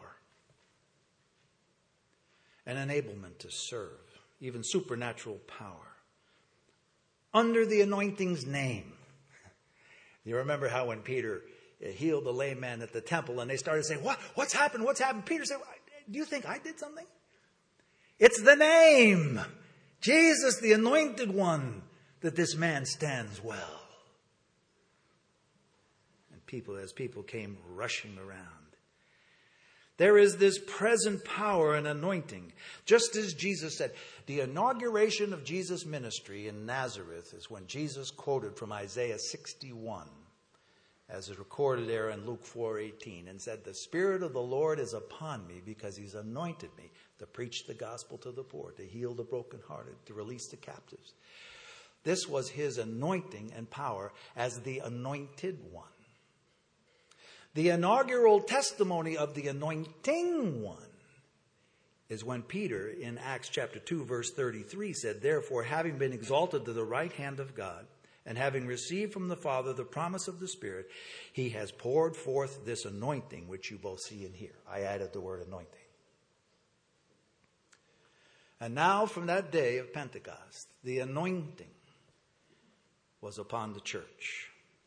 an enablement to serve, even supernatural power, under the anointing's name. You remember how when Peter healed the lame man at the temple and they started saying, what? What's happened? What's happened? Peter said, do you think I did something? It's the name, Jesus, the anointed one, that this man stands well. And people, as people came rushing around, there is this present power and anointing. Just as Jesus said, the inauguration of Jesus' ministry in Nazareth is when Jesus quoted from Isaiah sixty-one, as is recorded there in Luke four eighteen, and said, the Spirit of the Lord is upon me because he's anointed me to preach the gospel to the poor, to heal the brokenhearted, to release the captives. This was his anointing and power as the anointed one. The inaugural testimony of the anointing one is when Peter, in Acts chapter two, verse thirty-three, said, therefore, having been exalted to the right hand of God, and having received from the Father the promise of the Spirit, he has poured forth this anointing, which you both see and hear. I added the word anointing. And now, from that day of Pentecost, the anointing was upon the church.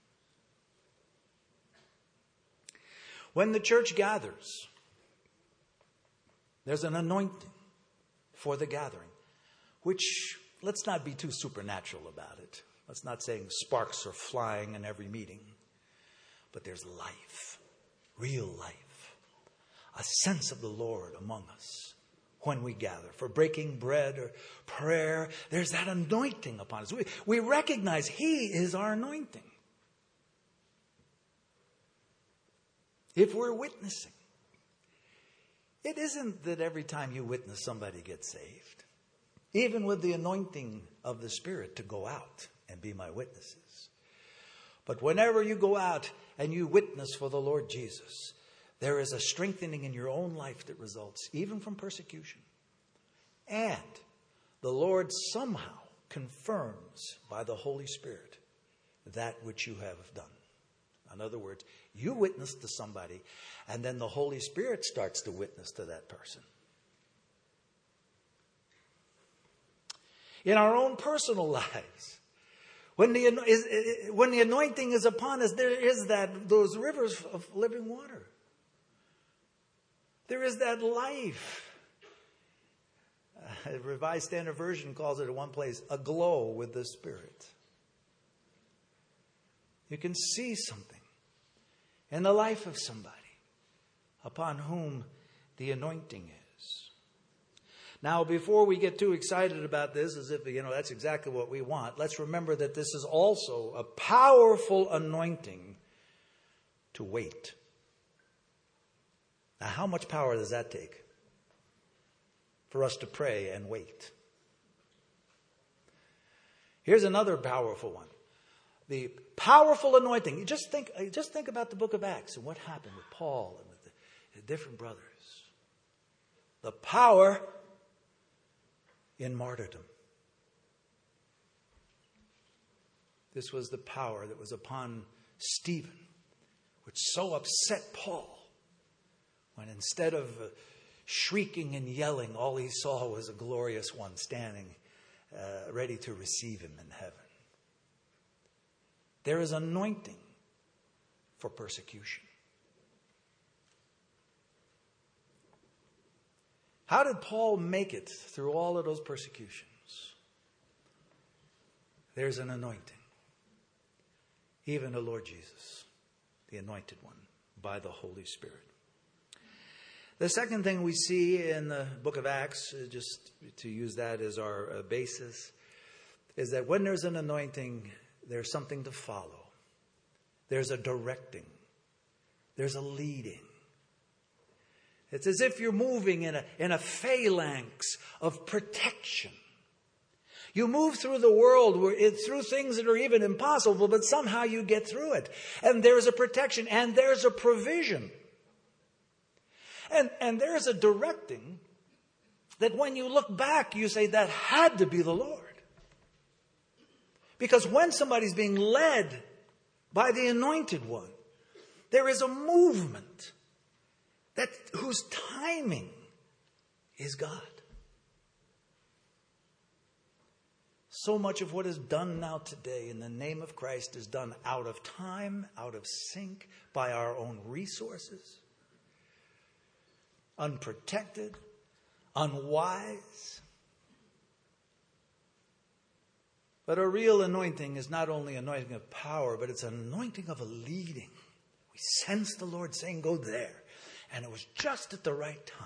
When the church gathers, there's an anointing for the gathering, which, let's not be too supernatural about it. Let's not say sparks are flying in every meeting, but there's life, real life, a sense of the Lord among us when we gather for breaking bread or prayer. There's that anointing upon us. We, we recognize he is our anointing. If we're witnessing, it isn't that every time you witness somebody gets saved, even with the anointing of the Spirit to go out and be my witnesses. But whenever you go out and you witness for the Lord Jesus, there is a strengthening in your own life that results even from persecution. And the Lord somehow confirms by the Holy Spirit that which you have done. In other words, you witness to somebody, and then the Holy Spirit starts to witness to that person. In our own personal lives, when the, when the anointing is upon us, there is that those rivers of living water. There is that life. Uh, Revised Standard Version calls it at one place, aglow with the Spirit. You can see something in the life of somebody upon whom the anointing is. Now, before we get too excited about this, as if, you know, that's exactly what we want, let's remember that this is also a powerful anointing to wait. Now, how much power does that take for us to pray and wait? Here's another powerful one. The powerful anointing. You just think, just think about the book of Acts and what happened with Paul and with the, the different brothers. The power in martyrdom. This was the power that was upon Stephen, which so upset Paul when instead of uh, shrieking and yelling, all he saw was a glorious one standing uh, ready to receive him in heaven. There is anointing for persecution. How did Paul make it through all of those persecutions? There's an anointing. Even the Lord Jesus, the anointed one, by the Holy Spirit. The second thing we see in the book of Acts, just to use that as our uh, basis, is that when there's an anointing, there's something to follow. There's a directing. There's a leading. It's as if you're moving in a, in a phalanx of protection. You move through the world where it, through things that are even impossible, but somehow you get through it. And there's a protection and there's a provision. And, and there's a directing that when you look back, you say that had to be the Lord. Because when somebody's being led by the anointed one, there is a movement that whose timing is God. So much of what is done now today in the name of Christ is done out of time, out of sync, by our own resources, unprotected, unwise. But a real anointing is not only anointing of power, but it's an anointing of a leading. We sense the Lord saying, go there. And it was just at the right time.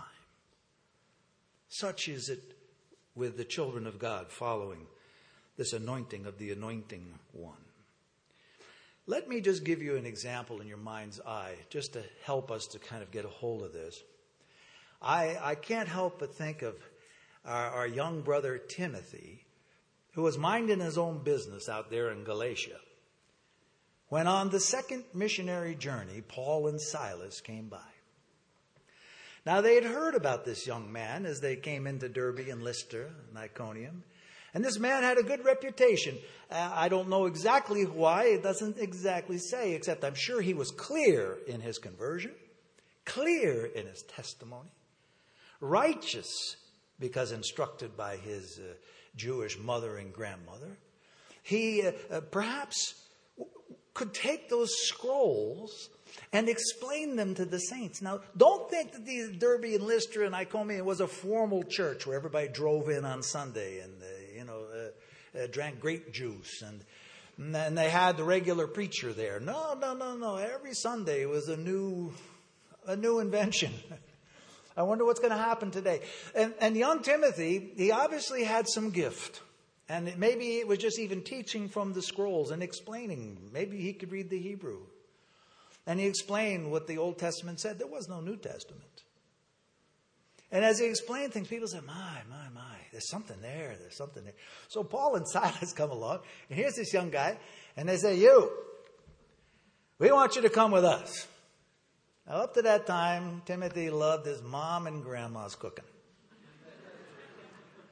Such is it with the children of God following this anointing of the anointing one. Let me just give you an example in your mind's eye, just to help us to kind of get a hold of this. I, I can't help but think of our, our young brother Timothy, who was minding his own business out there in Galatia, when on the second missionary journey, Paul and Silas came by. Now, they had heard about this young man as they came into Derbe and Lystra and Iconium. And this man had a good reputation. Uh, I don't know exactly why. It doesn't exactly say, except I'm sure he was clear in his conversion, clear in his testimony, righteous because instructed by his uh, Jewish mother and grandmother. He uh, uh, perhaps could take those scrolls and explain them to the saints. Now, don't think that the Derbe and Lystra and Iconium was a formal church where everybody drove in on Sunday and, uh, you know, uh, uh, drank grape juice and, and they had the regular preacher there. No, no, no, no. Every Sunday was a new, a new invention. I wonder what's going to happen today. And, and young Timothy, he obviously had some gift. And it, maybe it was just even teaching from the scrolls and explaining. Maybe he could read the Hebrew. And he explained what the Old Testament said. There was no New Testament. And as he explained things, people said, my, my, my, there's something there. There's something there. So Paul and Silas come along. And here's this young guy. And they say, you, we want you to come with us. Now, up to that time, Timothy loved his mom and grandma's cooking.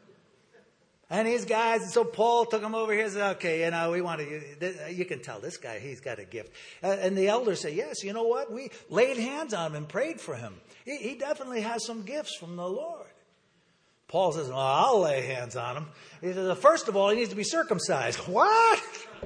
And these guys, and so Paul took them over here and said, okay, you know, we want to, you can tell this guy, he's got a gift. And the elders said, yes, you know what? We laid hands on him and prayed for him. He, he definitely has some gifts from the Lord. Paul says, well, I'll lay hands on him. He says, first of all, he needs to be circumcised. What?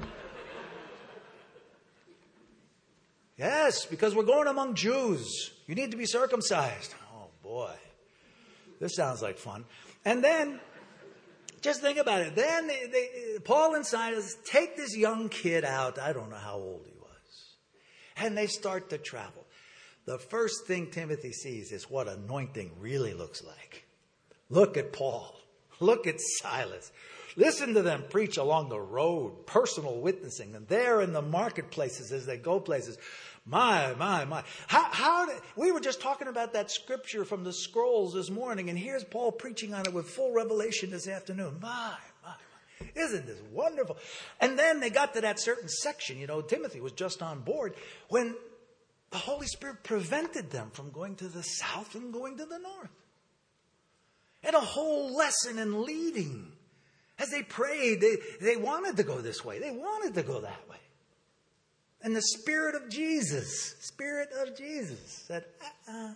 Yes, because we're going among Jews. You need to be circumcised. Oh, boy. This sounds like fun. And then, just think about it. Then they, they, Paul and Silas take this young kid out. I don't know how old he was. And they start to travel. The first thing Timothy sees is what anointing really looks like. Look at Paul. Look at Silas. Listen to them preach along the road, personal witnessing. And there in the marketplaces as they go places. My, my, my. How, how did, we were just talking about that scripture from the scrolls this morning, and here's Paul preaching on it with full revelation this afternoon. My, my, my. Isn't this wonderful? And then they got to that certain section. You know, Timothy was just on board when the Holy Spirit prevented them from going to the south and going to the north. And a whole lesson in leading. As they prayed, they, they wanted to go this way. They wanted to go that way. And the Spirit of Jesus, Spirit of Jesus said, uh-uh.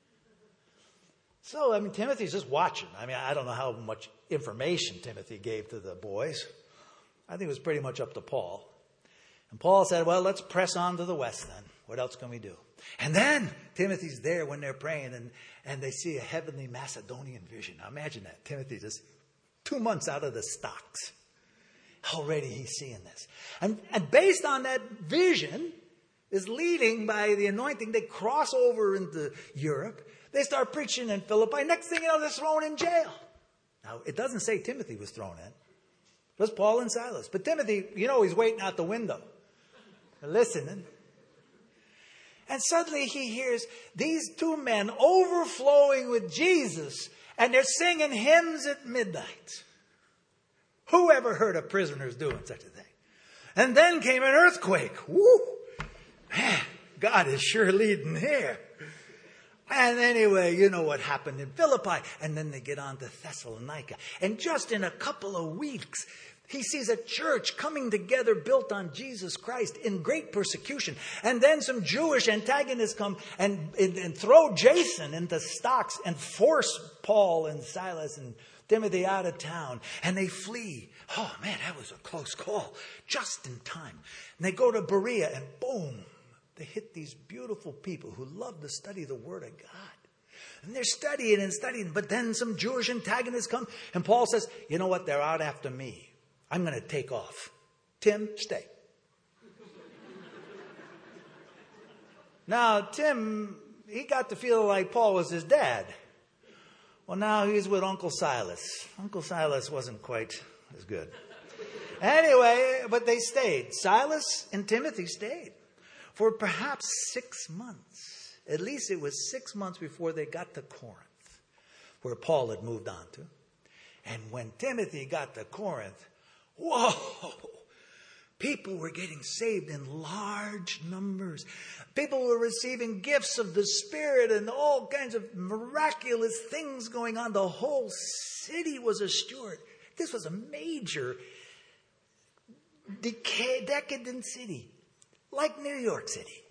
So, I mean, Timothy's just watching. I mean, I don't know how much information Timothy gave to the boys. I think it was pretty much up to Paul. And Paul said, well, let's press on to the west then. What else can we do? And then Timothy's there when they're praying and, and they see a heavenly Macedonian vision. Now imagine that. Timothy just two months out of the stocks. Already he's seeing this. And, and based on that vision, is leading by the anointing, they cross over into Europe. They start preaching in Philippi. Next thing you know, they're thrown in jail. Now, it doesn't say Timothy was thrown in. It was Paul and Silas. But Timothy, you know, he's waiting out the window. Listening. And suddenly he hears these two men overflowing with Jesus. And they're singing hymns at midnight. Who ever heard of prisoners doing such a thing? And then came an earthquake. Woo! Man, God is sure leading here. And anyway, you know what happened in Philippi. And then they get on to Thessalonica. And just in a couple of weeks, he sees a church coming together built on Jesus Christ in great persecution. And then some Jewish antagonists come and, and, and throw Jason into stocks and force Paul and Silas and Timothy out of town. And they flee. Oh man, that was a close call. Just in time. And they go to Berea and boom, they hit these beautiful people who love to study the Word of God. And they're studying and studying. But then some Jewish antagonists come. And Paul says, you know what? They're out after me. I'm going to take off. Tim, stay. Now, Tim, he got to feel like Paul was his dad. Well, now he's with Uncle Silas. Uncle Silas wasn't quite as good. Anyway, but they stayed. Silas and Timothy stayed for perhaps six months. At least it was six months before they got to Corinth, where Paul had moved on to. And when Timothy got to Corinth, whoa! People were getting saved in large numbers. People were receiving gifts of the Spirit and all kinds of miraculous things going on. The whole city was assured. This was a major decay, decadent city, like New York City.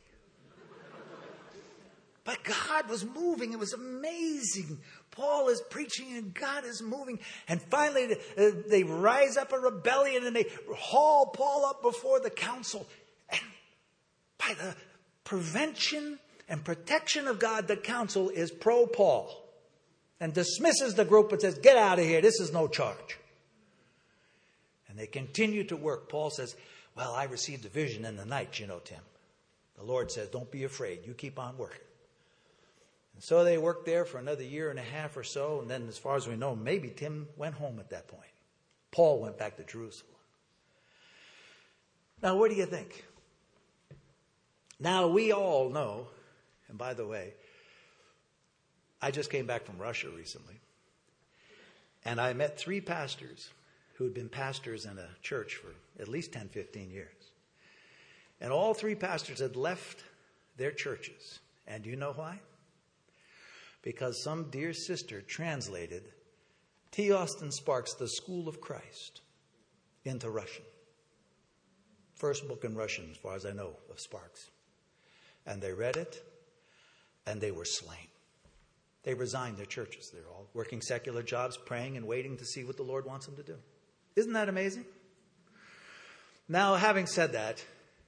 But God was moving. It was amazing. Paul is preaching and God is moving. And finally, uh, they rise up a rebellion and they haul Paul up before the council. And by the prevention and protection of God, the council is pro-Paul and dismisses the group and says, get out of here. This is no charge. And they continue to work. Paul says, well, I received a vision in the night, you know, Tim. The Lord says, don't be afraid. You keep on working. And so they worked there for another year and a half or so. And then as far as we know, maybe Tim went home at that point. Paul went back to Jerusalem. Now, what do you think? Now, we all know, and by the way, I just came back from Russia recently. And I met three pastors who had been pastors in a church for at least ten, fifteen years. And all three pastors had left their churches. And do you know why? Because some dear sister translated T. Austin Sparks, The School of Christ, into Russian. First book in Russian, as far as I know, of Sparks. And they read it, and they were slain. They resigned their churches. They're all working secular jobs, praying and waiting to see what the Lord wants them to do. Isn't that amazing? Now, having said that,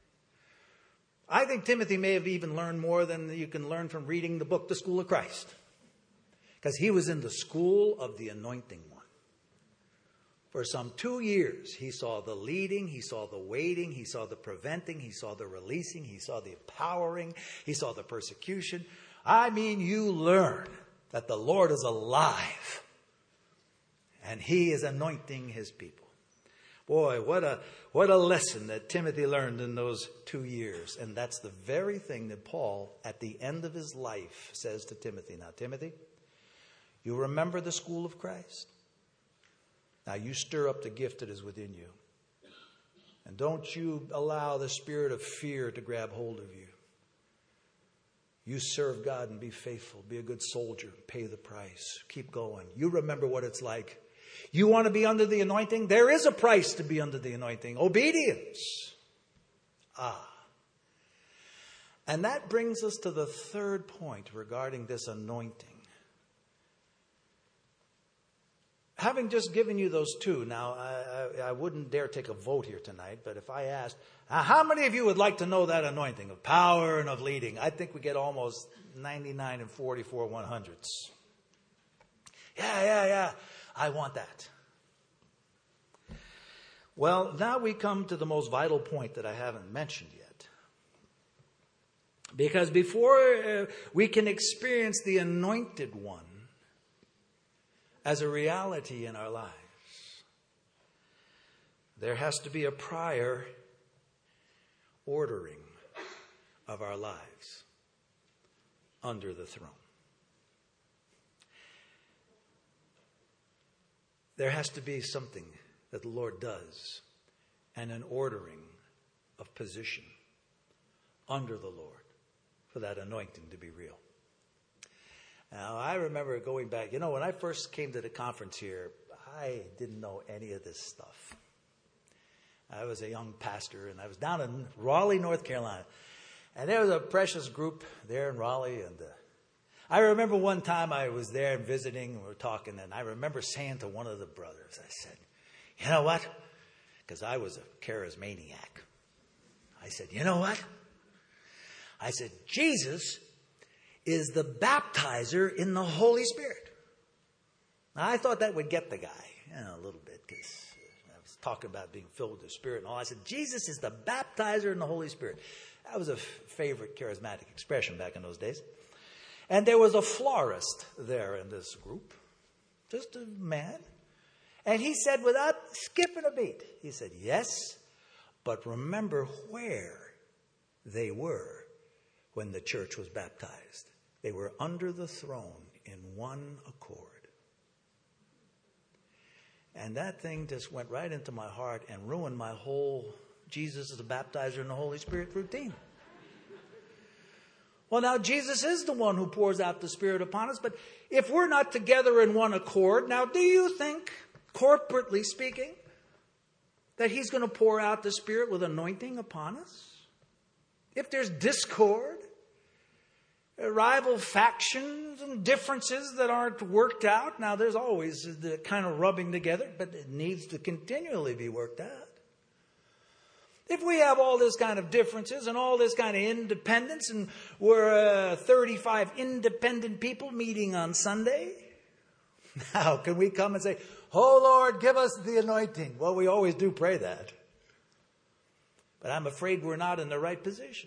I think Timothy may have even learned more than you can learn from reading the book, The School of Christ. Because he was in the school of the anointing one. For some two years, he saw the leading, he saw the waiting, he saw the preventing, he saw the releasing, he saw the empowering, he saw the persecution. I mean, you learn that the Lord is alive and he is anointing his people. Boy, what a what a lesson that Timothy learned in those two years. And that's the very thing that Paul, at the end of his life, says to Timothy. Now, Timothy, you remember the school of Christ? Now, you stir up the gift that is within you. And don't you allow the spirit of fear to grab hold of you. You serve God and be faithful. Be a good soldier. Pay the price. Keep going. You remember what it's like. You want to be under the anointing? There is a price to be under the anointing. Obedience. Ah. And that brings us to the third point regarding this anointing. Having just given you those two, now I, I, I wouldn't dare take a vote here tonight, but if I asked, how many of you would like to know that anointing of power and of leading? I think we get almost ninety-nine and forty-four one hundredths. Yeah, yeah, yeah. I want that. Well, now we come to the most vital point that I haven't mentioned yet. Because before uh, we can experience the anointed one as a reality in our lives, there has to be a prior ordering of our lives under the throne. There has to be something that the Lord does and an ordering of position under the Lord for that anointing to be real. Now, I remember going back, you know, when I first came to the conference here, I didn't know any of this stuff. I was a young pastor, and I was down in Raleigh, North Carolina. And there was a precious group there in Raleigh. And uh, I remember one time I was there visiting, and we were talking, and I remember saying to one of the brothers, I said, you know what? Because I was a charismaniac. I said, you know what? I said, Jesus is the baptizer in the Holy Spirit. Now, I thought that would get the guy, you know, a little bit, because I was talking about being filled with the Spirit and all. I said, Jesus is the baptizer in the Holy Spirit. That was a f- favorite charismatic expression back in those days. And there was a florist there in this group, just a man. And he said, without skipping a beat, he said, yes, but remember where they were when the church was baptized. They were under the throne in one accord. And that thing just went right into my heart and ruined my whole Jesus is the baptizer in the Holy Spirit routine. Well, now Jesus is the one who pours out the Spirit upon us, but if we're not together in one accord, now do you think, corporately speaking, that he's going to pour out the Spirit with anointing upon us? If there's discord, rival factions and differences that aren't worked out. Now, there's always the kind of rubbing together, but it needs to continually be worked out. If we have all this kind of differences and all this kind of independence, and we're uh, thirty-five independent people meeting on Sunday, how can we come and say, oh, Lord, give us the anointing? Well, we always do pray that. But I'm afraid we're not in the right position.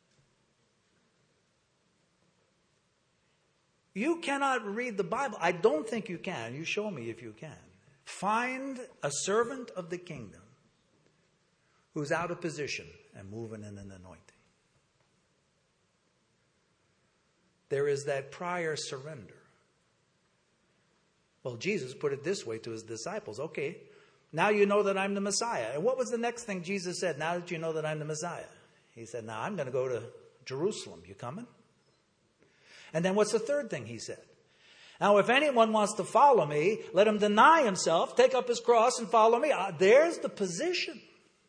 You cannot read the Bible. I don't think you can. You show me if you can. Find a servant of the kingdom who's out of position and moving in an anointing. There is that prior surrender. Well, Jesus put it this way to his disciples. Okay, now you know that I'm the Messiah. And what was the next thing Jesus said? Now that you know that I'm the Messiah. He said, now I'm going to go to Jerusalem. You coming? And then what's the third thing he said? Now, if anyone wants to follow me, let him deny himself, take up his cross, and follow me. Uh, there's the position.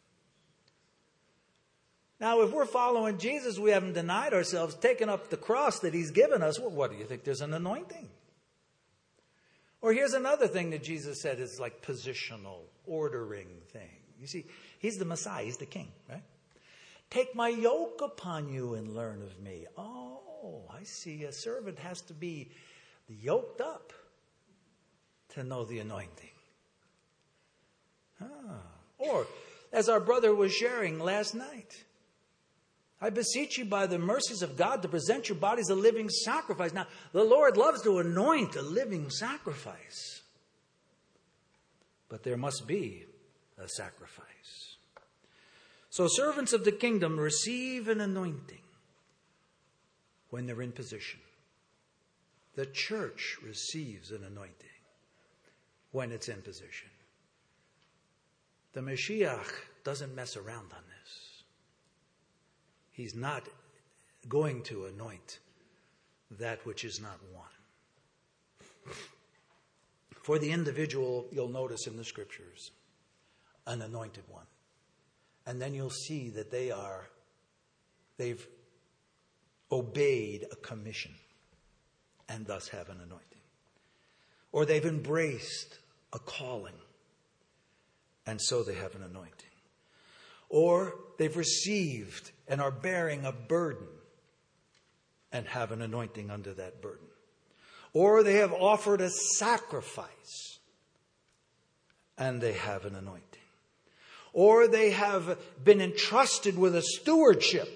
Now, if we're following Jesus, we haven't denied ourselves, taken up the cross that he's given us. Well, what do you think? There's an anointing. Or here's another thing that Jesus said is like positional, ordering thing. You see, he's the Messiah. He's the king, right? Take my yoke upon you and learn of me. Oh, I see. A servant has to be yoked up to know the anointing. Ah. Or, as our brother was sharing last night, I beseech you by the mercies of God to present your bodies a living sacrifice. Now, the Lord loves to anoint a living sacrifice. But there must be a sacrifice. So servants of the kingdom receive an anointing when they're in position. The church receives an anointing when it's in position. The Mashiach doesn't mess around on this. He's not going to anoint that which is not one. For the individual, you'll notice in the scriptures, an anointed one. And then you'll see that they are, they've obeyed a commission and thus have an anointing. Or they've embraced a calling and so they have an anointing. Or they've received and are bearing a burden and have an anointing under that burden. Or they have offered a sacrifice and they have an anointing. Or they have been entrusted with a stewardship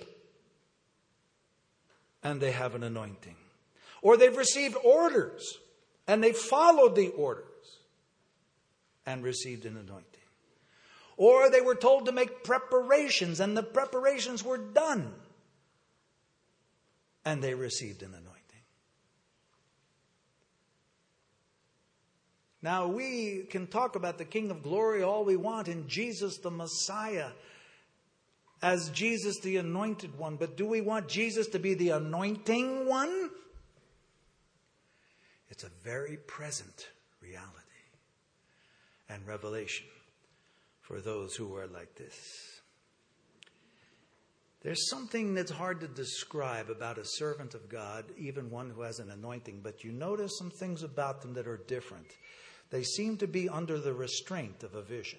and they have an anointing. Or they've received orders and they followed the orders and received an anointing. Or they were told to make preparations and the preparations were done and they received an anointing. Now, we can talk about the King of Glory all we want in Jesus the Messiah as Jesus the Anointed One. But do we want Jesus to be the anointing one? It's a very present reality and revelation for those who are like this. There's something that's hard to describe about a servant of God, even one who has an anointing, but you notice some things about them that are different. They seem to be under the restraint of a vision.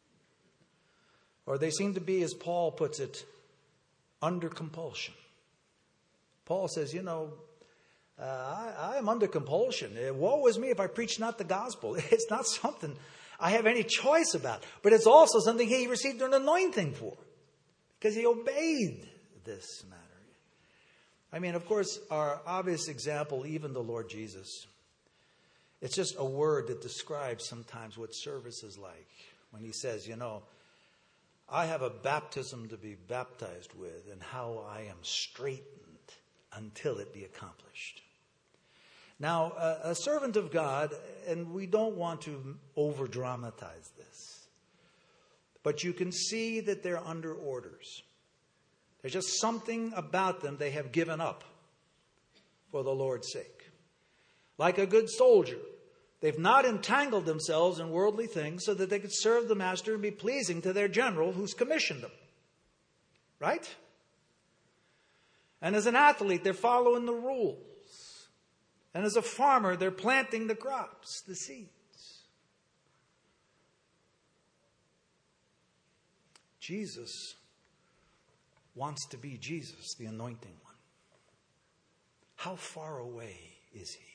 Or they seem to be, as Paul puts it, under compulsion. Paul says, you know, uh, I, I am under compulsion. Woe is me if I preach not the gospel. It's not something I have any choice about. But it's also something he received an anointing for. Because he obeyed this matter. I mean, of course, our obvious example, even the Lord Jesus, it's just a word that describes sometimes what service is like. When he says, you know, I have a baptism to be baptized with, and how I am straitened until it be accomplished. Now, a, a servant of God, and we don't want to over-dramatize this, but you can see that they're under orders. There's just something about them they have given up for the Lord's sake. Like a good soldier, they've not entangled themselves in worldly things so that they could serve the master and be pleasing to their general who's commissioned them. Right? And as an athlete, they're following the rules. And as a farmer, they're planting the crops, the seeds. Jesus wants to be Jesus, the anointing one. How far away is he?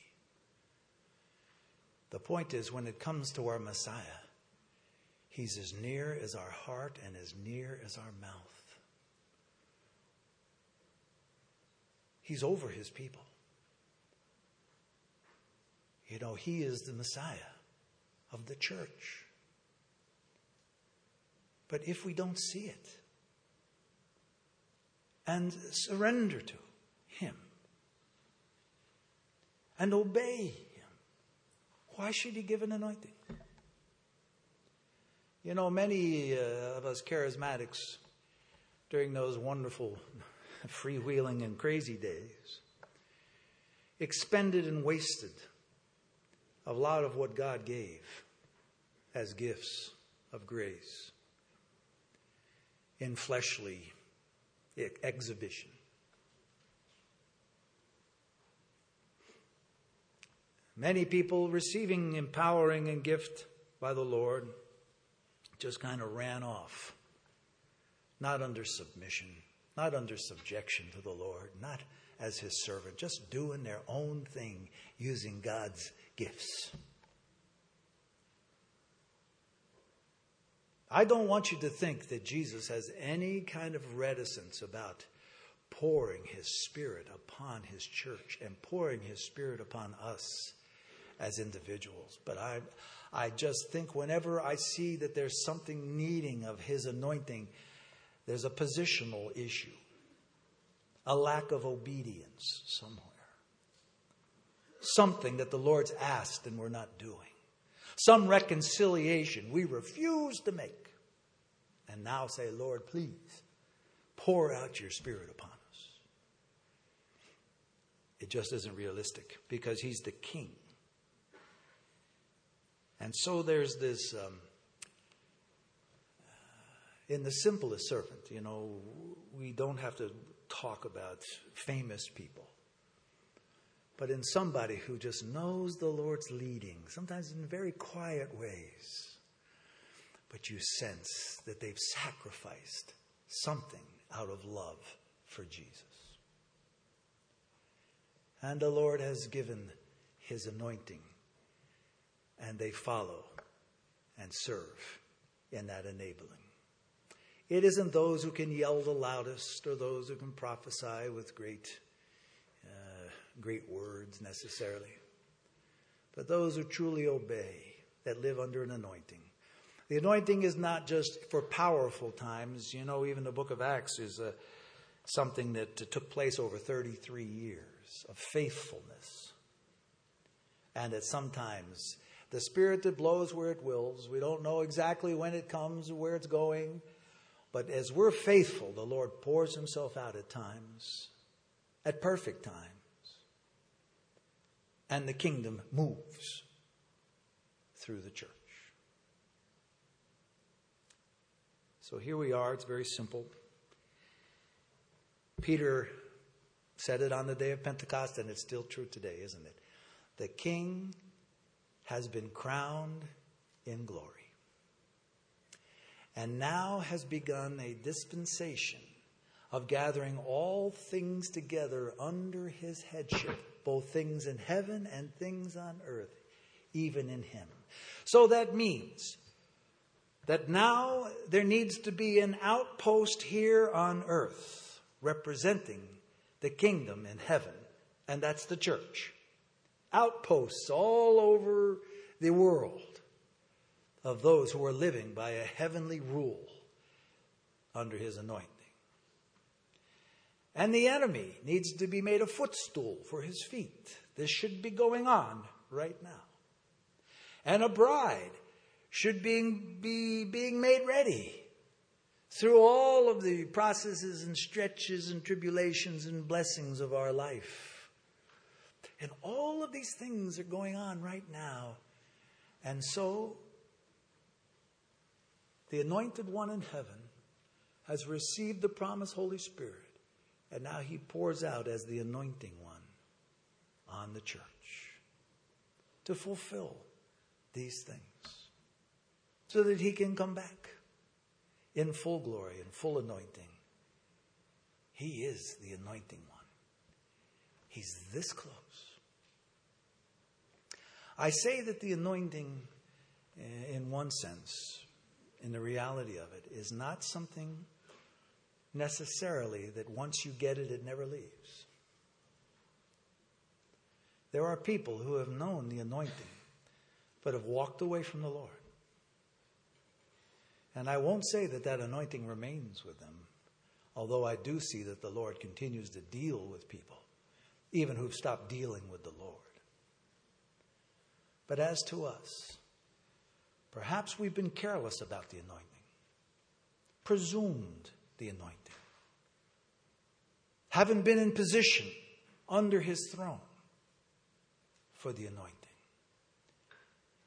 The point is, when it comes to our Messiah, he's as near as our heart and as near as our mouth. He's over his people. You know, he is the Messiah of the church. But if we don't see it and surrender to him and obey, why should he give an anointing? You know, many uh, of us charismatics during those wonderful freewheeling and crazy days expended and wasted a lot of what God gave as gifts of grace in fleshly exhibition. Many people receiving empowering and gift by the Lord just kind of ran off, not under submission, not under subjection to the Lord, not as his servant, just doing their own thing using God's gifts. I don't want you to think that Jesus has any kind of reticence about pouring his Spirit upon his church and pouring his Spirit upon us as individuals. But I, I just think whenever I see that there's something needing of his anointing, there's a positional issue, a lack of obedience somewhere. Something that the Lord's asked and we're not doing. Some reconciliation we refuse to make. And now say, Lord, please pour out your Spirit upon us. It just isn't realistic because he's the king. And so there's this, um, in the simplest servant, you know, we don't have to talk about famous people. But in somebody who just knows the Lord's leading, sometimes in very quiet ways, but you sense that they've sacrificed something out of love for Jesus. And the Lord has given his anointing, and they follow and serve in that enabling. It isn't those who can yell the loudest or those who can prophesy with great, uh, great words necessarily, but those who truly obey, that live under an anointing. The anointing is not just for powerful times. You know, even the book of Acts is uh, something that uh, took place over thirty-three years of faithfulness. And that sometimes the Spirit that blows where it wills, we don't know exactly when it comes or where it's going. But as we're faithful, the Lord pours himself out at times, at perfect times. And the kingdom moves through the church. So here we are. It's very simple. Peter said it on the day of Pentecost, and it's still true today, isn't it? The King has been crowned in glory. And now has begun a dispensation of gathering all things together under his headship, both things in heaven and things on earth, even in him. So that means that now there needs to be an outpost here on earth representing the kingdom in heaven, and that's the church. Outposts all over the world of those who are living by a heavenly rule under his anointing. And the enemy needs to be made a footstool for his feet. This should be going on right now. And a bride should be, be being made ready through all of the processes and stretches and tribulations and blessings of our life. And all of these things are going on right now. And so, the anointed one in heaven has received the promised Holy Spirit. And now he pours out as the anointing one on the church to fulfill these things, so that he can come back in full glory and full anointing. He is the anointing one. He's this close. I say that the anointing, in one sense, in the reality of it, is not something necessarily that once you get it, it never leaves. There are people who have known the anointing, but have walked away from the Lord. And I won't say that that anointing remains with them, although I do see that the Lord continues to deal with people, even who've stopped dealing with the Lord. But as to us, perhaps we've been careless about the anointing, presumed the anointing, haven't been in position under his throne for the anointing.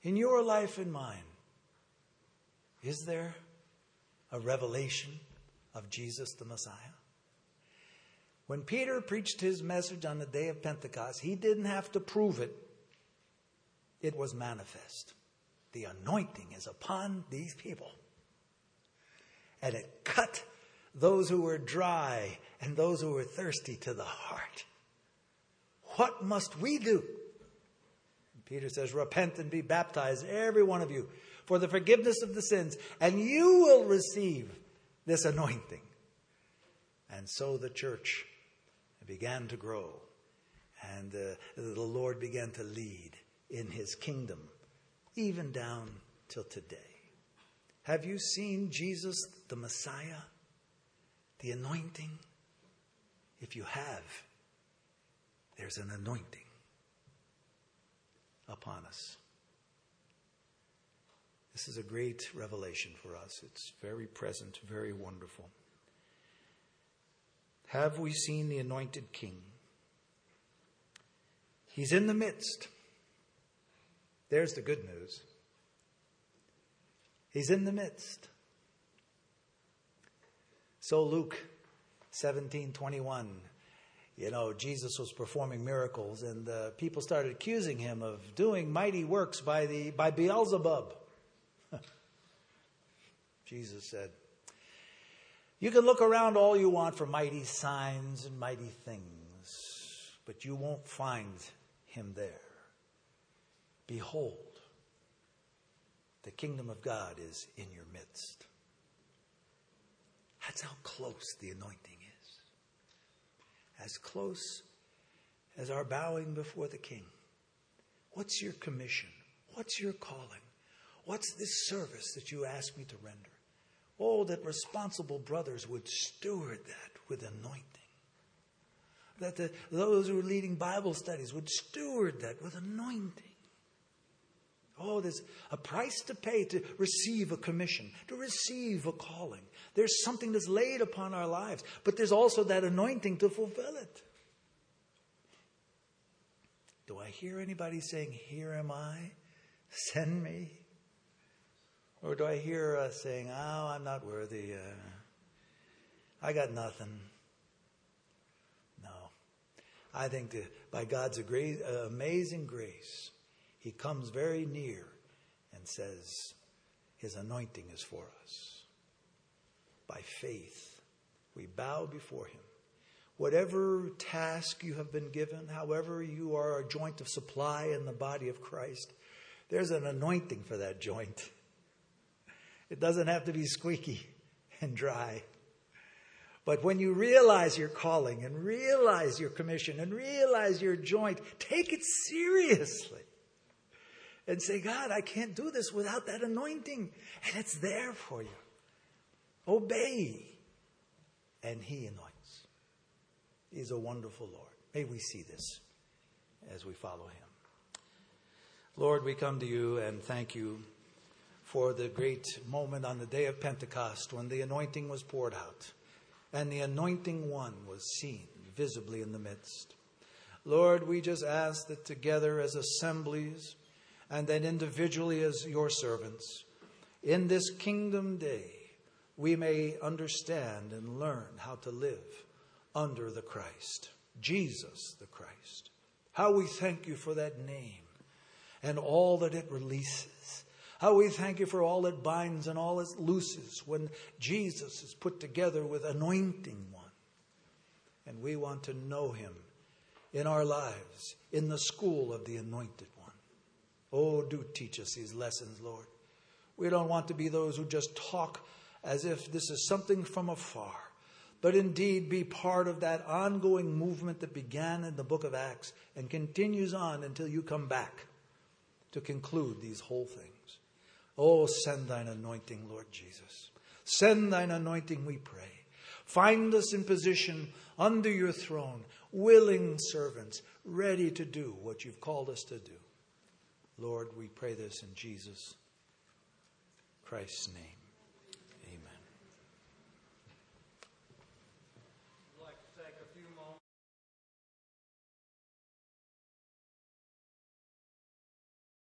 In your life and mine, is there a revelation of Jesus the Messiah? When Peter preached his message on the day of Pentecost, he didn't have to prove it. It was manifest. The anointing is upon these people. And it cut those who were dry and those who were thirsty to the heart. What must we do? And Peter says, repent and be baptized, every one of you, for the forgiveness of the sins, and you will receive this anointing. And so the church began to grow, and uh, the Lord began to lead in his kingdom, even down till today. Have you seen Jesus, the Messiah, the anointing? If you have, there's an anointing upon us. This is a great revelation for us. It's very present, very wonderful. Have we seen the anointed King? He's in the midst. There's the good news. He's in the midst. So Luke seventeen twenty-one, you know, Jesus was performing miracles, and uh, people started accusing him of doing mighty works by the by Beelzebub. Jesus said, you can look around all you want for mighty signs and mighty things, but you won't find him there. Behold, the kingdom of God is in your midst. That's how close the anointing is. As close as our bowing before the King. What's your commission? What's your calling? What's this service that you ask me to render? Oh, that responsible brothers would steward that with anointing. That the, those who are leading Bible studies would steward that with anointing. Oh, there's a price to pay to receive a commission, to receive a calling. There's something that's laid upon our lives, but there's also that anointing to fulfill it. Do I hear anybody saying, here am I, send me? Or do I hear us saying, oh, I'm not worthy, uh, I got nothing? No. I think that by God's great, uh, amazing grace, he comes very near and says, his anointing is for us. By faith, we bow before him. Whatever task you have been given, however you are a joint of supply in the body of Christ, there's an anointing for that joint. It doesn't have to be squeaky and dry. But when you realize your calling and realize your commission and realize your joint, take it seriously. And say, God, I can't do this without that anointing. And it's there for you. Obey. And he anoints. He's a wonderful Lord. May we see this as we follow him. Lord, we come to you and thank you for the great moment on the day of Pentecost when the anointing was poured out. And the anointing one was seen visibly in the midst. Lord, we just ask that together as assemblies, and then individually as your servants, in this kingdom day, we may understand and learn how to live under the Christ, Jesus the Christ. How we thank you for that name and all that it releases. How we thank you for all it binds and all it looses when Jesus is put together with anointing one. And we want to know him in our lives, in the school of the anointed one. Oh, do teach us these lessons, Lord. We don't want to be those who just talk as if this is something from afar, but indeed be part of that ongoing movement that began in the book of Acts and continues on until you come back to conclude these whole things. Oh, send thine anointing, Lord Jesus. Send thine anointing, we pray. Find us in position under your throne, willing servants, ready to do what you've called us to do. Lord, we pray this in Jesus Christ's name.